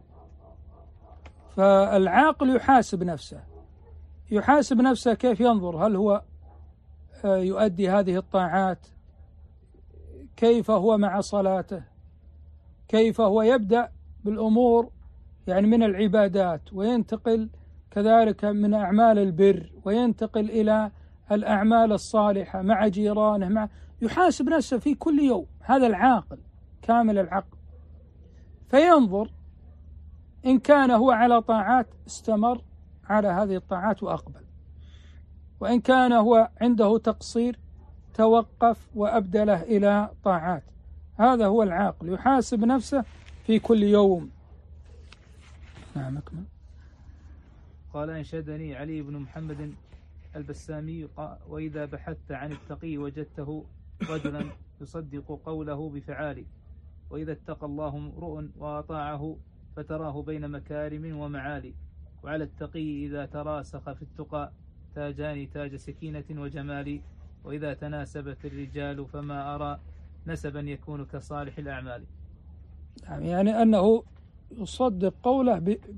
[SPEAKER 1] فالعاقل يحاسب نفسه يحاسب نفسه كيف ينظر، هل هو يؤدي هذه الطاعات، كيف هو مع صلاته، كيف هو يبدأ بالأمور يعني من العبادات وينتقل كذلك من أعمال البر وينتقل إلى الأعمال الصالحة مع جيرانه، مع يحاسب نفسه في كل يوم. هذا العاقل كامل العقل، فينظر إن كان هو على طاعات استمر على هذه الطاعات وأقبل، وإن كان هو عنده تقصير توقف وأبدله إلى طاعات. هذا هو العاقل يحاسب نفسه في كل يوم. نعم أكمل.
[SPEAKER 2] قال أنشدني علي بن محمد البسامي: وإذا بحثت عن التقي وجدته رجلا يصدق قوله بفعال، وإذا اتقى الله امرؤ وأطاعه فتراه بين مكارم ومعالي، وعلى التقي إذا تراسخ في التقى تاجان تاج سكينة وجمال، وإذا تناسبت الرجال فما أرى نسبا يكون كصالح الأعمال.
[SPEAKER 1] يعني أنه يصدق قوله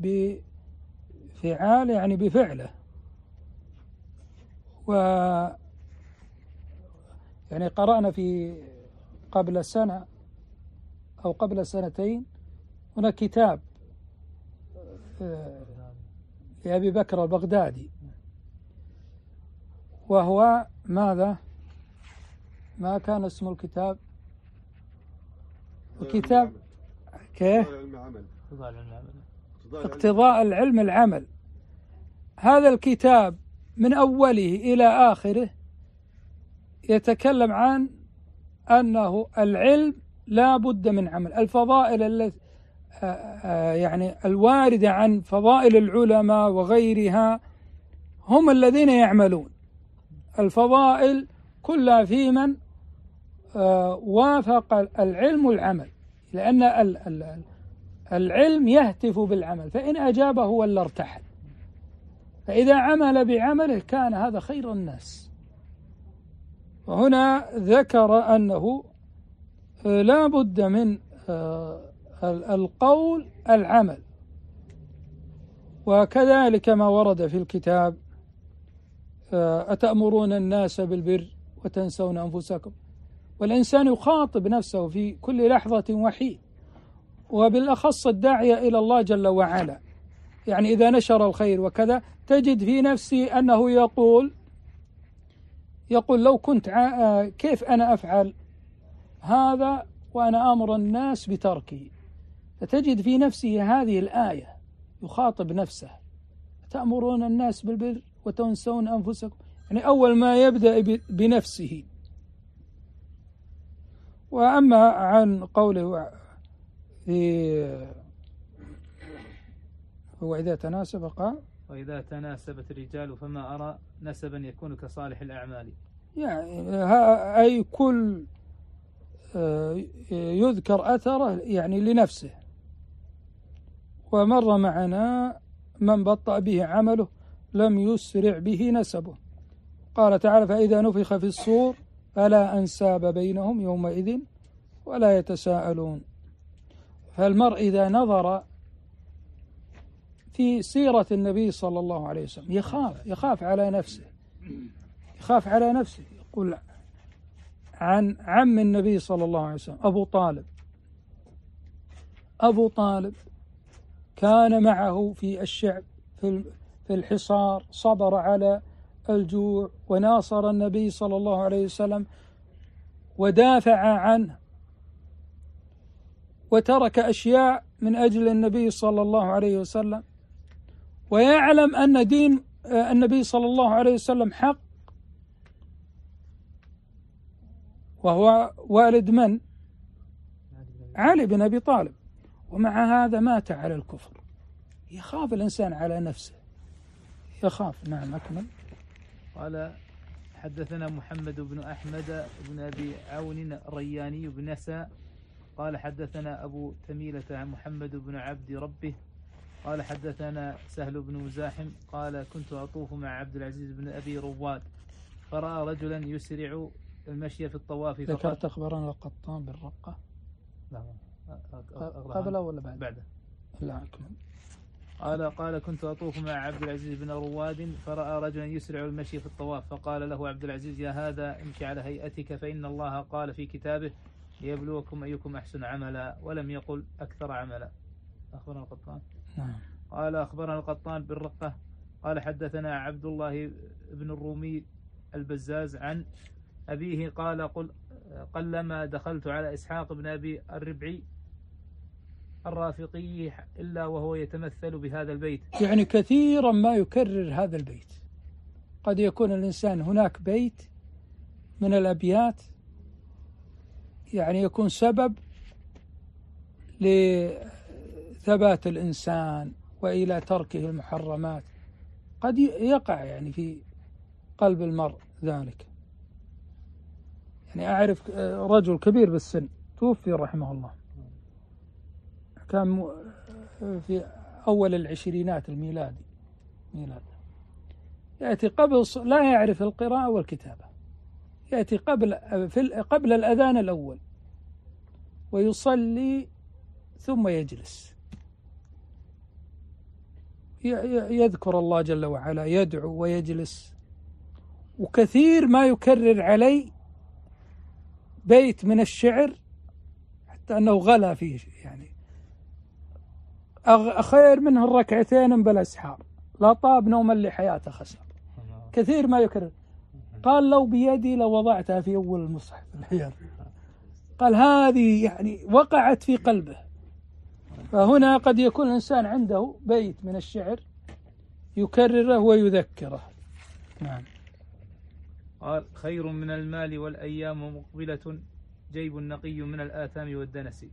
[SPEAKER 1] بفعال، يعني بفعله. و يعني قرأنا في قبل سنة أو قبل سنتين هنا كتاب لأبي بكر البغدادي، وهو ماذا؟ ما كان اسم الكتاب؟ الكتاب كيف؟ اقتضاء العلم العمل. هذا الكتاب من أوله إلى آخره يتكلم عن أنه العلم لا بد من عمل. الفضائل التي يعني الواردة عن فضائل العلماء وغيرها هم الذين يعملون. الفضائل كلها في من وافق العلم والعمل، لأن العلم يهتف بالعمل، فإن أجابه ولا ارتحل، فإذا عمل بعمله كان هذا خير الناس. وهنا ذكر أنه لا بد من القول العمل، وكذلك ما ورد في الكتاب: أتأمرون الناس بالبر وتنسون أنفسكم. والإنسان يخاطب نفسه في كل لحظة وحين، وبالأخص الداعية إلى الله جل وعلا. يعني إذا نشر الخير وكذا تجد في نفسه أنه يقول يقول لو كنت كيف أنا أفعل هذا وأنا آمر الناس بتركه. فتجد في نفسه هذه الآية، يخاطب نفسه: تأمرون الناس بالبر وتنسون أنفسكم. يعني أول ما يبدأ بنفسه. وأما عن قوله في هو إذا تناسب قال:
[SPEAKER 2] وإذا تناسبت الرجال فما أرى نسبا يكون كصالح الأعمال.
[SPEAKER 1] يعني أي كل يذكر أثره يعني لنفسه. ومر معنا: من بطأ به عمله لم يسرع به نسبه. قال تعالى: فإذا نفخ في الصور فلا أنساب بينهم يومئذ ولا يتساءلون. فالمرء إذا نظر في سيرة النبي صلى الله عليه وسلم يخاف يخاف على نفسه يخاف على نفسه يقول عن عم النبي صلى الله عليه وسلم أبو طالب أبو طالب كان معه في الشعب في الحصار، صبر على الجوع وناصر النبي صلى الله عليه وسلم ودافع عنه، وترك أشياء من أجل النبي صلى الله عليه وسلم، ويعلم أن دين النبي صلى الله عليه وسلم حق، وهو والد من؟ علي بن أبي طالب. ومع هذا مات على الكفر. يخاف الإنسان على نفسه، يخاف. نعم أكمل.
[SPEAKER 2] قال: حدثنا محمد بن أحمد بن أبي عون الرياني بن نسى قال حدثنا أبو تميلة عن محمد بن عبد ربه قال حدثنا سهل بن مزاحم قال: كنت أطوف مع عبد العزيز بن أبي رواد فرأى رجلا يسرع المشي في الطواف فقط.
[SPEAKER 1] ذكرت أخبرنا القطان بالرقة.
[SPEAKER 2] لا
[SPEAKER 1] قبله ولا بعد؟
[SPEAKER 2] بعده.
[SPEAKER 1] لا أكمل.
[SPEAKER 2] قال قال كنت أطوف مع عبد العزيز بن رواد فرأى رجلا يسرع المشي في الطواف فقال له عبد العزيز يا هذا امشي على هيئتك فإن الله قال في كتابه ليبلوكم أيكم أحسن عملا ولم يقل أكثر عملا. أخبرنا القطان.
[SPEAKER 1] نعم.
[SPEAKER 2] قال أخبرنا القطان بالرقة قال حدثنا عبد الله بن الرومي البزاز عن أبيه قال قل قلما دخلت على إسحاق بن أبي الربعي الرافقي إلا وهو يتمثل بهذا البيت.
[SPEAKER 1] يعني كثيرا ما يكرر هذا البيت. قد يكون الإنسان هناك بيت من الأبيات يعني يكون سبب لثبات الإنسان وإلى تركه المحرمات، قد يقع يعني في قلب المرء ذلك. يعني أعرف رجل كبير بالسن توفي رحمه الله، كان في أول العشرينات الميلادي ميلاد، يأتي قبل لا يعرف القراءة والكتابة، يأتي قبل في قبل الأذان الأول ويصلي ثم يجلس يذكر الله جل وعلا، يدعو ويجلس. وكثير ما يكرر علي بيت من الشعر حتى أنه غلا فيه، يعني خير منه الركعتين بالأسحار لا طاب نوما لحياته خسر. كثير ما يكرر. قال لو بيدي لوضعتها في أول المصحف. قال هذه يعني وقعت في قلبه. فهنا قد يكون الإنسان عنده بيت من الشعر يكرره ويذكره. نعم.
[SPEAKER 2] قال خير من المال والأيام مقبلة جيب نقي من الآثام والدنس.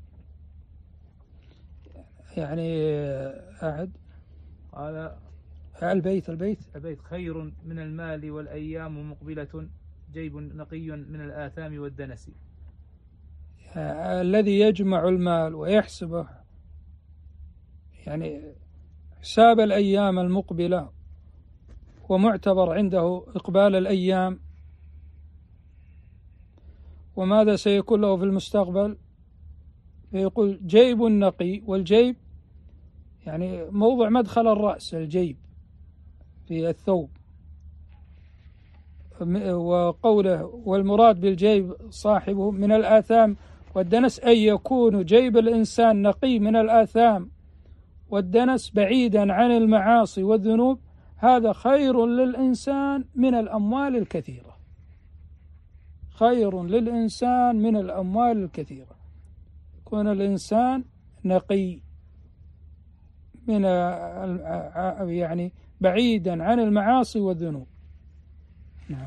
[SPEAKER 1] يعني أعد.
[SPEAKER 2] قال
[SPEAKER 1] البيت البيت
[SPEAKER 2] البيت خير من المال والأيام مقبلة جيب نقي من الآثام والدنس.
[SPEAKER 1] الذي يجمع المال ويحسبه يعني حساب الأيام المقبلة ومعتبر عنده إقبال الأيام وماذا سيكون له في المستقبل، يقول جيب نقي. والجيب يعني موضع مدخل الرأس، الجيب في الثوب. وقوله والمراد بالجيب صاحبه من الآثام والدنس أي يكون جيب الإنسان نقي من الآثام والدنس بعيدا عن المعاصي والذنوب، هذا خير للإنسان من الأموال الكثيرة. خير للإنسان من الأموال الكثيرة، يكون الإنسان نقي من يعني بعيدا عن المعاصي والذنوب. نعم.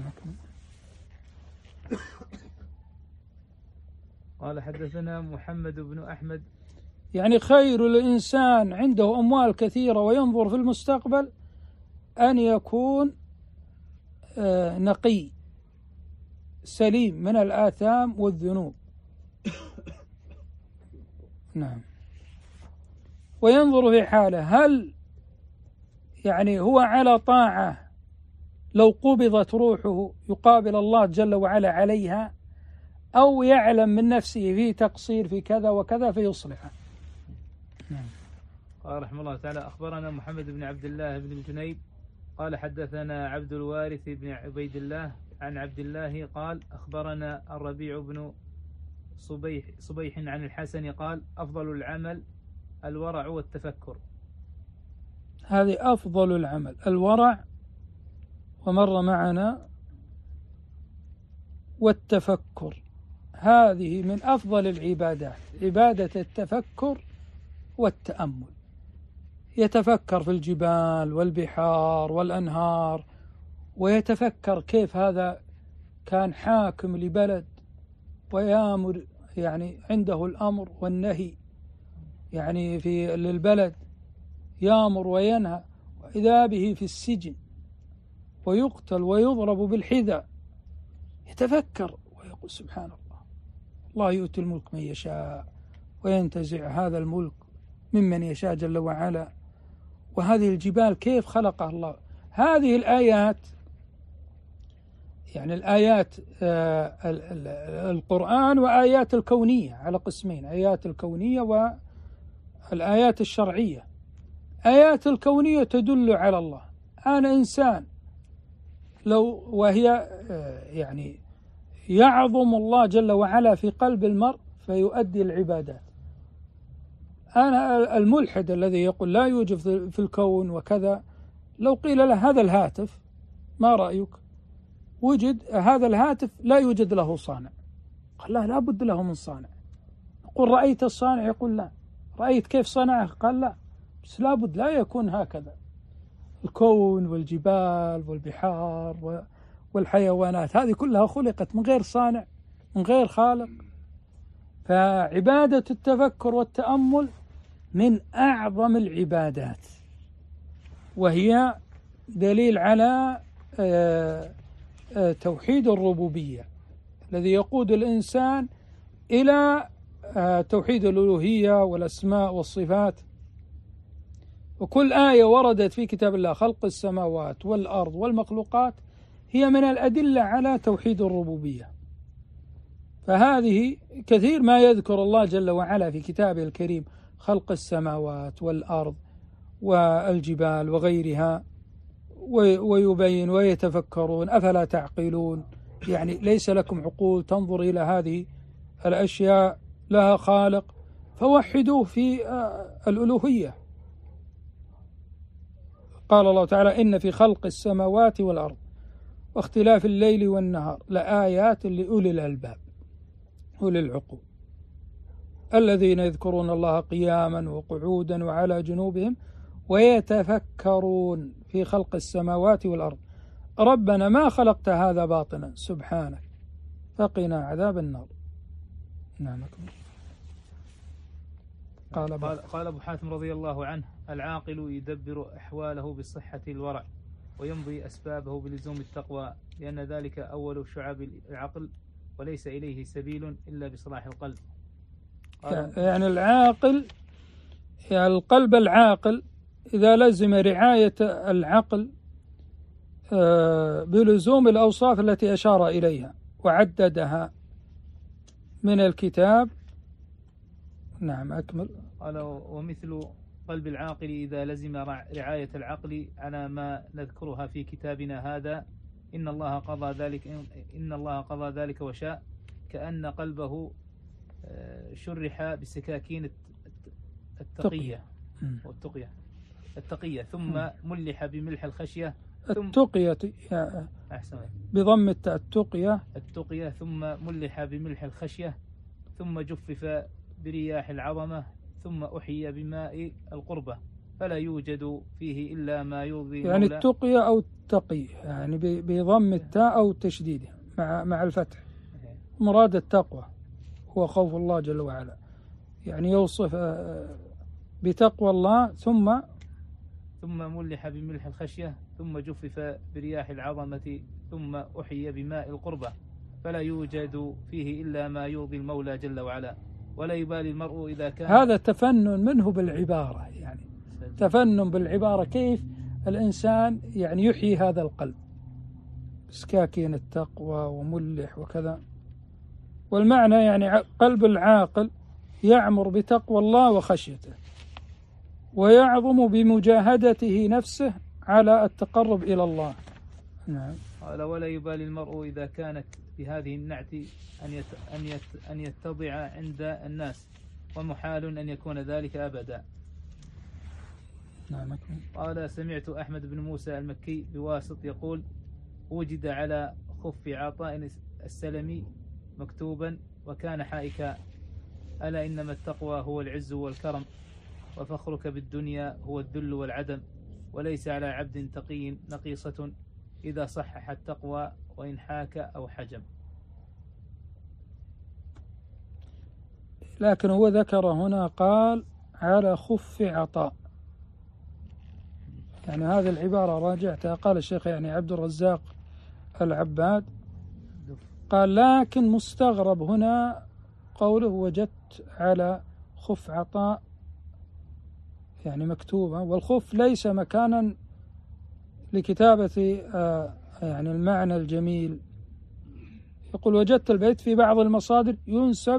[SPEAKER 2] قال حدثنا محمد بن أحمد.
[SPEAKER 1] يعني خير الإنسان عنده أموال كثيرة وينظر في المستقبل أن يكون نقي سليم من الآثام والذنوب. نعم. وينظر في حاله هل يعني هو على طاعة لو قبضت روحه يقابل الله جل وعلا عليها، أو يعلم من نفسه في تقصير في كذا وكذا فيصلحه. نعم.
[SPEAKER 2] قال رحمه الله تعالى أخبرنا محمد بن عبد الله بن الجنيد قال حدثنا عبد الوارث بن عبيد الله عن عبد الله قال أخبرنا الربيع بن صبيح, صبيح عن الحسن قال أفضل العمل الورع والتفكر.
[SPEAKER 1] هذه أفضل العمل الورع، ومر معنا والتفكر، هذه من أفضل العبادات، عبادة التفكر والتأمل. يتفكر في الجبال والبحار والأنهار، ويتفكر كيف هذا كان حاكم لبلد ويامر يعني عنده الأمر والنهي يعني في للبلد، يامر وينهى، وإذا به في السجن ويقتل ويضرب بالحذاء. يتفكر ويقول سبحان الله، الله يؤتي الملك من يشاء وينتزع هذا الملك ممن يشاء جل وعلا. وهذه الجبال كيف خلقها الله. هذه الآيات يعني الآيات القرآن وآيات الكونية على قسمين، آيات الكونية والآيات الشرعية. آيات الكونية تدل على الله. أنا إنسان لو وهي يعني يعظم الله جل وعلا في قلب المرء فيؤدي العبادات. أنا الملحد الذي يقول لا يوجد في الكون وكذا، لو قيل له هذا الهاتف ما رأيك؟ وجد هذا الهاتف لا يوجد له صانع، قال لا لا بد له من صانع. قل رأيت الصانع؟ يقول لا. رأيت كيف صنعه؟ قال لا، بس لا بد لا يكون هكذا. الكون والجبال والبحار والحيوانات هذه كلها خلقت من غير صانع، من غير خالق. فعبادة التفكر والتأمل من أعظم العبادات، وهي دليل على توحيد الربوبية الذي يقود الإنسان إلى توحيد الألوهية والأسماء والصفات. وكل آية وردت في كتاب الله خلق السماوات والأرض والمخلوقات هي من الأدلة على توحيد الربوبية. فهذه كثير ما يذكر الله جل وعلا في كتابه الكريم خلق السماوات والأرض والجبال وغيرها، ويبين ويتفكرون أفلا تعقلون، يعني ليس لكم عقول تنظر إلى هذه الأشياء، لها خالق، فوحدوه في الألوهية. قال الله تعالى إن في خلق السماوات والأرض واختلاف الليل والنهار لآيات لأولي الألباب، أولي العقول الذين يذكرون الله قياما وقعودا وعلى جنوبهم ويتفكرون في خلق السماوات والأرض ربنا ما خلقت هذا باطلا سبحانك فقنا عذاب النار. نعم.
[SPEAKER 2] قال قال أبو حاتم رضي الله عنه العاقل يدبر أحواله بصحة الورع ويمضي أسبابه بلزوم التقوى، لأن ذلك أول شعاب العقل وليس إليه سبيل إلا بصلاح القلب.
[SPEAKER 1] يعني العاقل، يعني القلب العاقل إذا لزم رعاية العقل بلزوم الأوصاف التي أشار إليها وعددها من الكتاب. نعم أكمل.
[SPEAKER 2] قال ومثل قلب العاقل إذا لزم رعاية العقل على ما نذكرها في كتابنا هذا إن الله قضى ذلك إن الله قضى ذلك وشاء، كأن قلبه شرح بسكاكين التقية والتقية التقية ثم ملح بملح الخشية
[SPEAKER 1] التقية بضم التاء التقية
[SPEAKER 2] التقية ثم ملح بملح الخشية ثم جفف برياح العظمة ثم أحيي بماء القربة فلا يوجد فيه إلا ما يرضي
[SPEAKER 1] يعني التقية أو التقي، يعني بضم التاء أو تشديدها مع مع الفتح. مراد التقوى هو خوف الله جل وعلا، يعني يوصف بتقوى الله ثم
[SPEAKER 2] ثم ملح بملح الخشية ثم جفف برياح العظمة ثم أحيي بماء القربة فلا يوجد فيه إلا ما يرضي المولى جل وعلا، ولا يبالي المرء إذا كان.
[SPEAKER 1] هذا تفنن منه بالعبارة، يعني تفنن بالعبارة كيف الإنسان يعني يحيي هذا القلب سكاكين التقوى وملح وكذا. والمعنى يعني قلب العاقل يعمر بتقوى الله وخشيته ويعظم بمجاهدته نفسه على التقرب إلى الله. نعم.
[SPEAKER 2] قال ولا يبالي المرء إذا كانت بهذه النعت أن يت أن يت أن يتضع عند الناس، ومحال أن يكون ذلك أبدا.
[SPEAKER 1] نعم.
[SPEAKER 2] قال سمعت أحمد بن موسى المكي بواسط يقول وجد على خف عطاء السلمي مكتوبا وكان حائكا ألا إنما التقوى هو العز والكرم وفخرك بالدنيا هو الذل والعدم، وليس على عبد تقي نقيصة إذا صحح التقوى وإن حاك أو حجم.
[SPEAKER 1] لكن هو ذكر هنا قال على خف عطاء، يعني هذه العبارة راجعتها قال الشيخ يعني عبد الرزاق العباد قال لكن مستغرب هنا قوله وجدت على خف عطاء يعني مكتوبة، والخف ليس مكانا لكتابة يعني المعنى الجميل يقول وجدت البيت في بعض المصادر ينسب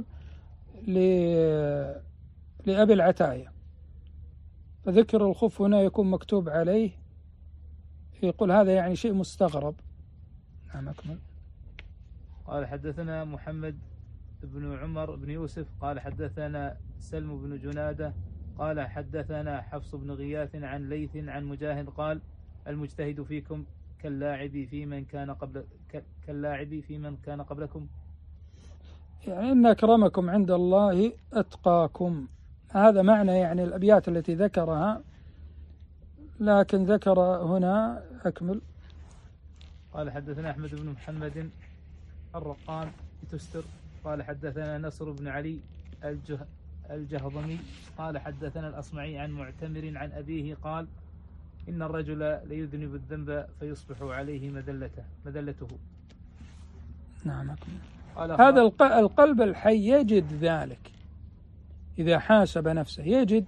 [SPEAKER 1] لأبي العتاية، فذكر الخف هنا يكون مكتوب عليه، يقول هذا يعني شيء مستغرب. نعم أكمل.
[SPEAKER 2] قال حدثنا محمد بن عمر بن يوسف قال حدثنا سلم بن جنادة قال حدثنا حفص بن غياث عن ليث عن مجاهد قال المجتهد فيكم كاللاعب في من كان قبل كاللاعب في من كان قبلكم،
[SPEAKER 1] يعني إن أكرمكم عند الله أتقاكم، هذا معنى يعني الأبيات التي ذكرها، لكن ذكر هنا أكمل.
[SPEAKER 2] قال حدثنا أحمد بن محمد الرقان بتستر قال حدثنا نصر بن علي الجه الجهضمي قال حدثنا الأصمعي عن معتمر عن أبيه قال إن الرجل ليذنب الذنب فيصبح عليه مذلته مذلته.
[SPEAKER 1] نعم. هذا القلب الحي يجد ذلك إذا حاسب نفسه، يجد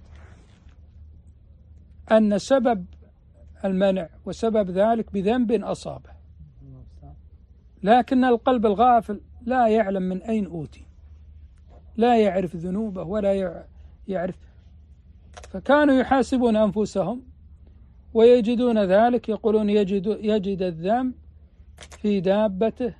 [SPEAKER 1] أن سبب المنع وسبب ذلك بذنب أصابه، لكن القلب الغافل لا يعلم من أين أوتي، لا يعرف ذنوبه ولا يعرف، فكانوا يحاسبون أنفسهم ويجدون ذلك، يقولون يجد, يجد الذنب في دابته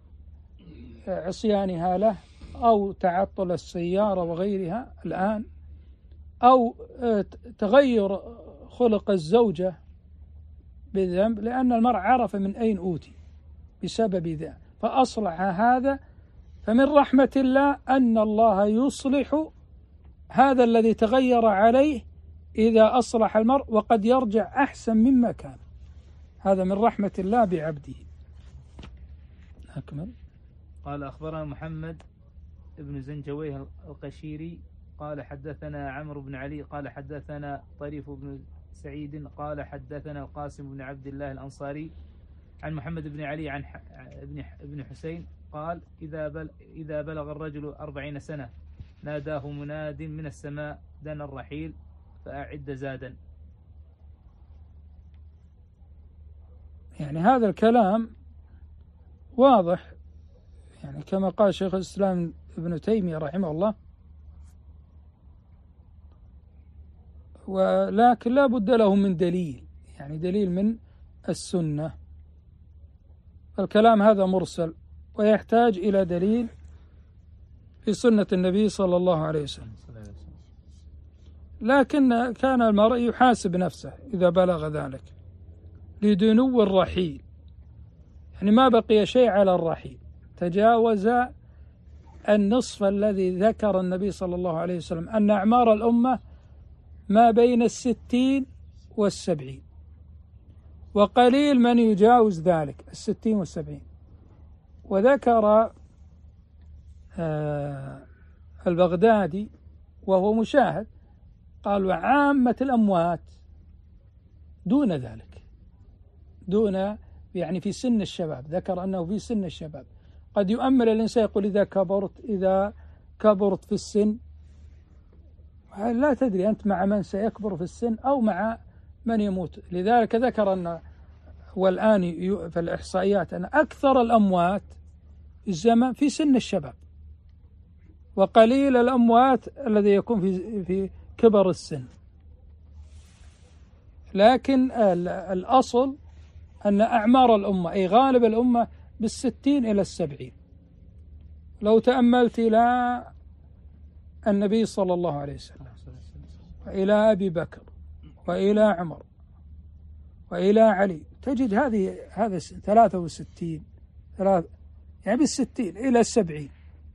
[SPEAKER 1] عصيانها له، أو تعطل السيارة وغيرها الآن، أو تغير خلق الزوجة بالذنب، لأن المرء عرف من أين أوتي بسبب ذا فأصلح هذا. فمن رحمة الله أن الله يصلح هذا الذي تغير عليه إذا أصلح المرء، وقد يرجع أحسن مما كان، هذا من رحمة الله بعبده. أكمل.
[SPEAKER 2] قال أخبرنا محمد ابن زنجويه القشيري قال حدثنا عمرو بن علي قال حدثنا طريف بن سعيد قال حدثنا القاسم بن عبد الله الأنصاري عن محمد بن علي عن ابن حسين قال إذا بل إذا بلغ الرجل أربعين سنة ناداه مناد من السماء دنا الرحيل فأعد زادا.
[SPEAKER 1] يعني هذا الكلام واضح، يعني كما قال شيخ الإسلام ابن تيمية رحمه الله، ولكن لا بد له من دليل، يعني دليل من السنة. الكلام هذا مرسل ويحتاج إلى دليل في سنة النبي صلى الله عليه وسلم، لكن كان المرء يحاسب نفسه إذا بلغ ذلك لدنو الرحيل، يعني ما بقي شيء على الرحيل، تجاوز النصف الذي ذكر النبي صلى الله عليه وسلم أن أعمار الأمة ما بين الستين والسبعين، وقليل من يجاوز ذلك الستين والسبعين. وذكر آه البغدادي وهو مشاهد قال وعامة الأموات دون ذلك، دون يعني في سن الشباب، ذكر أنه في سن الشباب. قد يؤمل الإنسان يقول إذا كبرت إذا كبرت في السن، لا تدري أنت مع من سيكبر في السن أو مع من يموت. لذلك ذكر أن والآن في الإحصائيات أن أكثر الأموات الزمن في سن الشباب، وقليل الأموات الذي يكون في في كبر السن. لكن الأصل أن أعمار الأمة أي غالب الأمة بالستين إلى السبعين. لو تأملت إلى النبي صلى الله عليه وسلم وإلى أبي بكر وإلى عمر وإلى علي تجد هذه هذا ثلاثة وستين ثلاثة يعني بالستين إلى السبعين،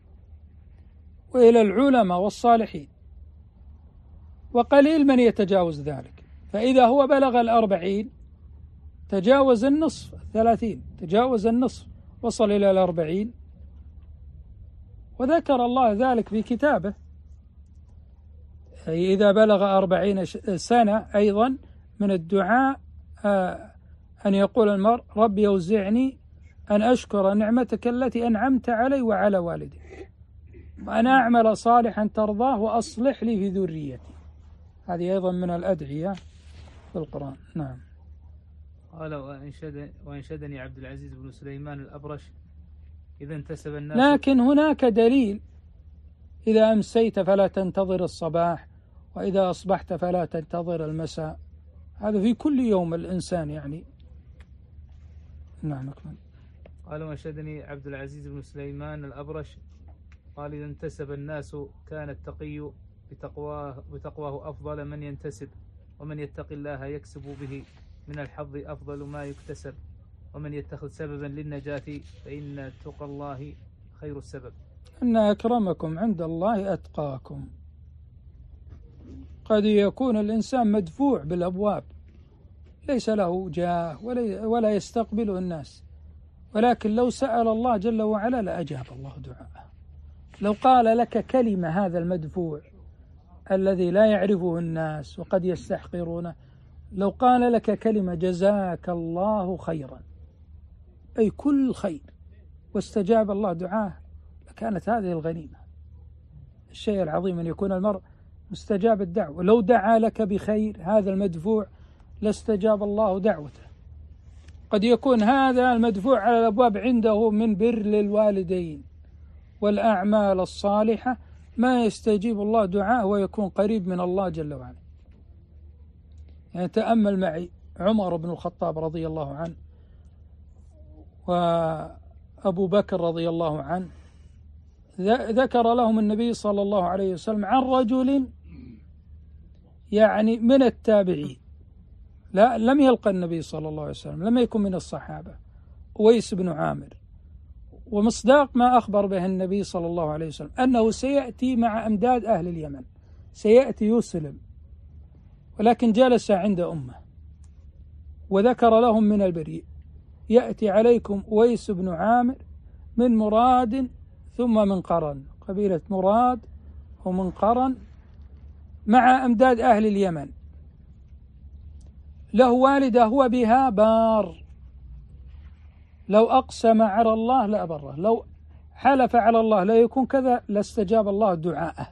[SPEAKER 1] وإلى العلماء والصالحين، وقليل من يتجاوز ذلك. فإذا هو بلغ الأربعين تجاوز النصف، الثلاثين تجاوز النصف، وصل إلى الأربعين. وذكر الله ذلك في كتابه، إذا بلغ أربعين سنة أيضا من الدعاء أن يقول المرء رب يوزعني أن أشكر نعمتك التي أنعمت علي وعلى والدي وأن أعمل صالحا ترضاه وأصلح لي في ذريتي. هذه أيضا من الأدعية في القرآن. نعم.
[SPEAKER 2] قال وأنشد وأنشدني عبد العزيز بن سليمان الأبرش إذا انتسب الناس.
[SPEAKER 1] لكن هناك دليل: إذا أمسيت فلا تنتظر الصباح، وإذا أصبحت فلا تنتظر المساء. هذا في كل يوم الإنسان يعني. نعم. أكمل.
[SPEAKER 2] قال: وانشدني عبد العزيز بن سليمان الأبرش قال: إذا انتسب الناس كان التقي بتقواه, بتقواه أفضل من ينتسب، ومن يتق الله يكسب به من الحظ أفضل ما يكتسب، ومن يتخذ سببا للنجاة فإن تقى الله خير السبب.
[SPEAKER 1] إن أكرمكم عند الله أتقاكم. قد يكون الإنسان مدفوع بالأبواب، ليس له جاه ولا يستقبله الناس، ولكن لو سأل الله جل وعلا لأجاب الله دعاءه. لو قال لك كلمة هذا المدفوع الذي لا يعرفه الناس وقد يستحقرونه، لو قال لك كلمة جزاك الله خيرا، أي كل خير، واستجاب الله دعاه، لكانت هذه الغنيمة. الشيء العظيم أن يكون المرء مستجاب الدعوة. لو دعا لك بخير هذا المدفوع لاستجاب الله دعوته. قد يكون هذا المدفوع على الأبواب عنده من بر للوالدين والأعمال الصالحة ما يستجيب الله دعاه ويكون قريب من الله جل وعلا. يعني تأمل معي عمر بن الخطاب رضي الله عنه وأبو بكر رضي الله عنه، ذكر لهم النبي صلى الله عليه وسلم عن رجل يعني من التابعين، لا لم يلقى النبي صلى الله عليه وسلم، لم يكن من الصحابة، أويس بن عامر. ومصداق ما أخبر به النبي صلى الله عليه وسلم أنه سيأتي مع أمداد أهل اليمن، سيأتي يسلم، ولكن جلس عند أمه وذكر لهم من البريء: يأتي عليكم أويس بن عامر من مراد ثم من قرن، قبيلة مراد ومن قرن، مع أمداد أهل اليمن، له والدة هو بها بار، لو أقسم على الله لأبره، لو حلف على الله لا يكون كذا لاستجاب الله دعاءه،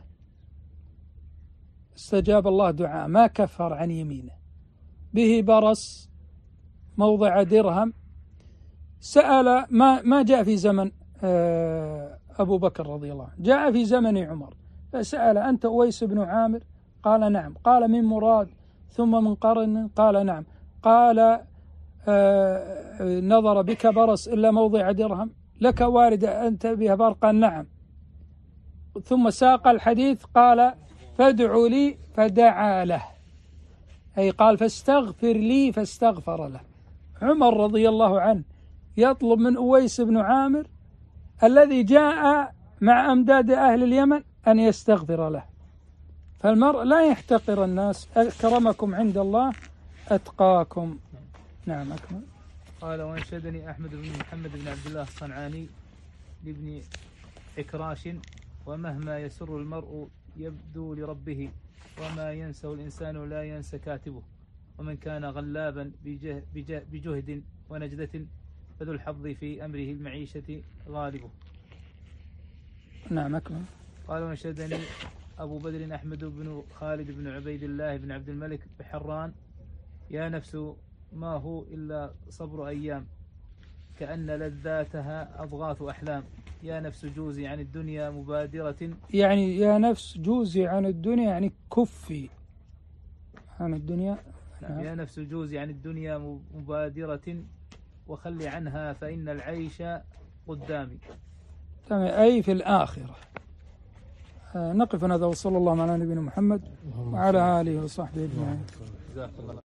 [SPEAKER 1] استجاب الله دعاء، ما كفر عن يمينه. به برص موضع درهم، سأل، ما ما جاء في زمن أبو بكر رضي الله عنه، جاء في زمن عمر، فسأل: أنت أويس بن عامر؟ قال: نعم. قال: من مراد ثم من قرن؟ قال: نعم. قال: آه نظر بك برص إلا موضع درهم، لك والدة أنت بها بار؟ قال: نعم. ثم ساق الحديث، قال: فادعوا لي، فدعا له، أي قال: فاستغفر لي، فاستغفر له. عمر رضي الله عنه يطلب من أويس بن عامر الذي جاء مع أمداد أهل اليمن أن يستغفر له. فالمرء لا يحتقر الناس، أكرمكم عند الله أتقاكم. نعم. أكمل.
[SPEAKER 2] قال: وانشدني أحمد بن محمد بن عبد الله الصنعاني لابن عكراش: ومهما يسر المرء يبدو لربه، وما ينسى الإنسان لا ينسى كاتبه، ومن كان غلابا بجه بجه بجهد ونجدة فذو الحظ في أمره المعيشة غالبه.
[SPEAKER 1] نعم. أكمل.
[SPEAKER 2] قال: وانشدني أبو بدر أحمد بن خالد بن عبيد الله بن عبد الملك بحران: يا نفس ما هو إلا صبر أيام، كأن لذاتها أضغاث أحلام، يا نفس جوزي عن الدنيا مبادرة.
[SPEAKER 1] يعني يا نفس جوزي عن الدنيا يعني كفي عن الدنيا.
[SPEAKER 2] نعم. يا نفس جوزي عن الدنيا مبادرة وخلي عنها فإن العيش قدامي.
[SPEAKER 1] أي في الآخرة. نقف هذا، وصلى الله على نبينا محمد وعلى آله وصحبه أجمعين.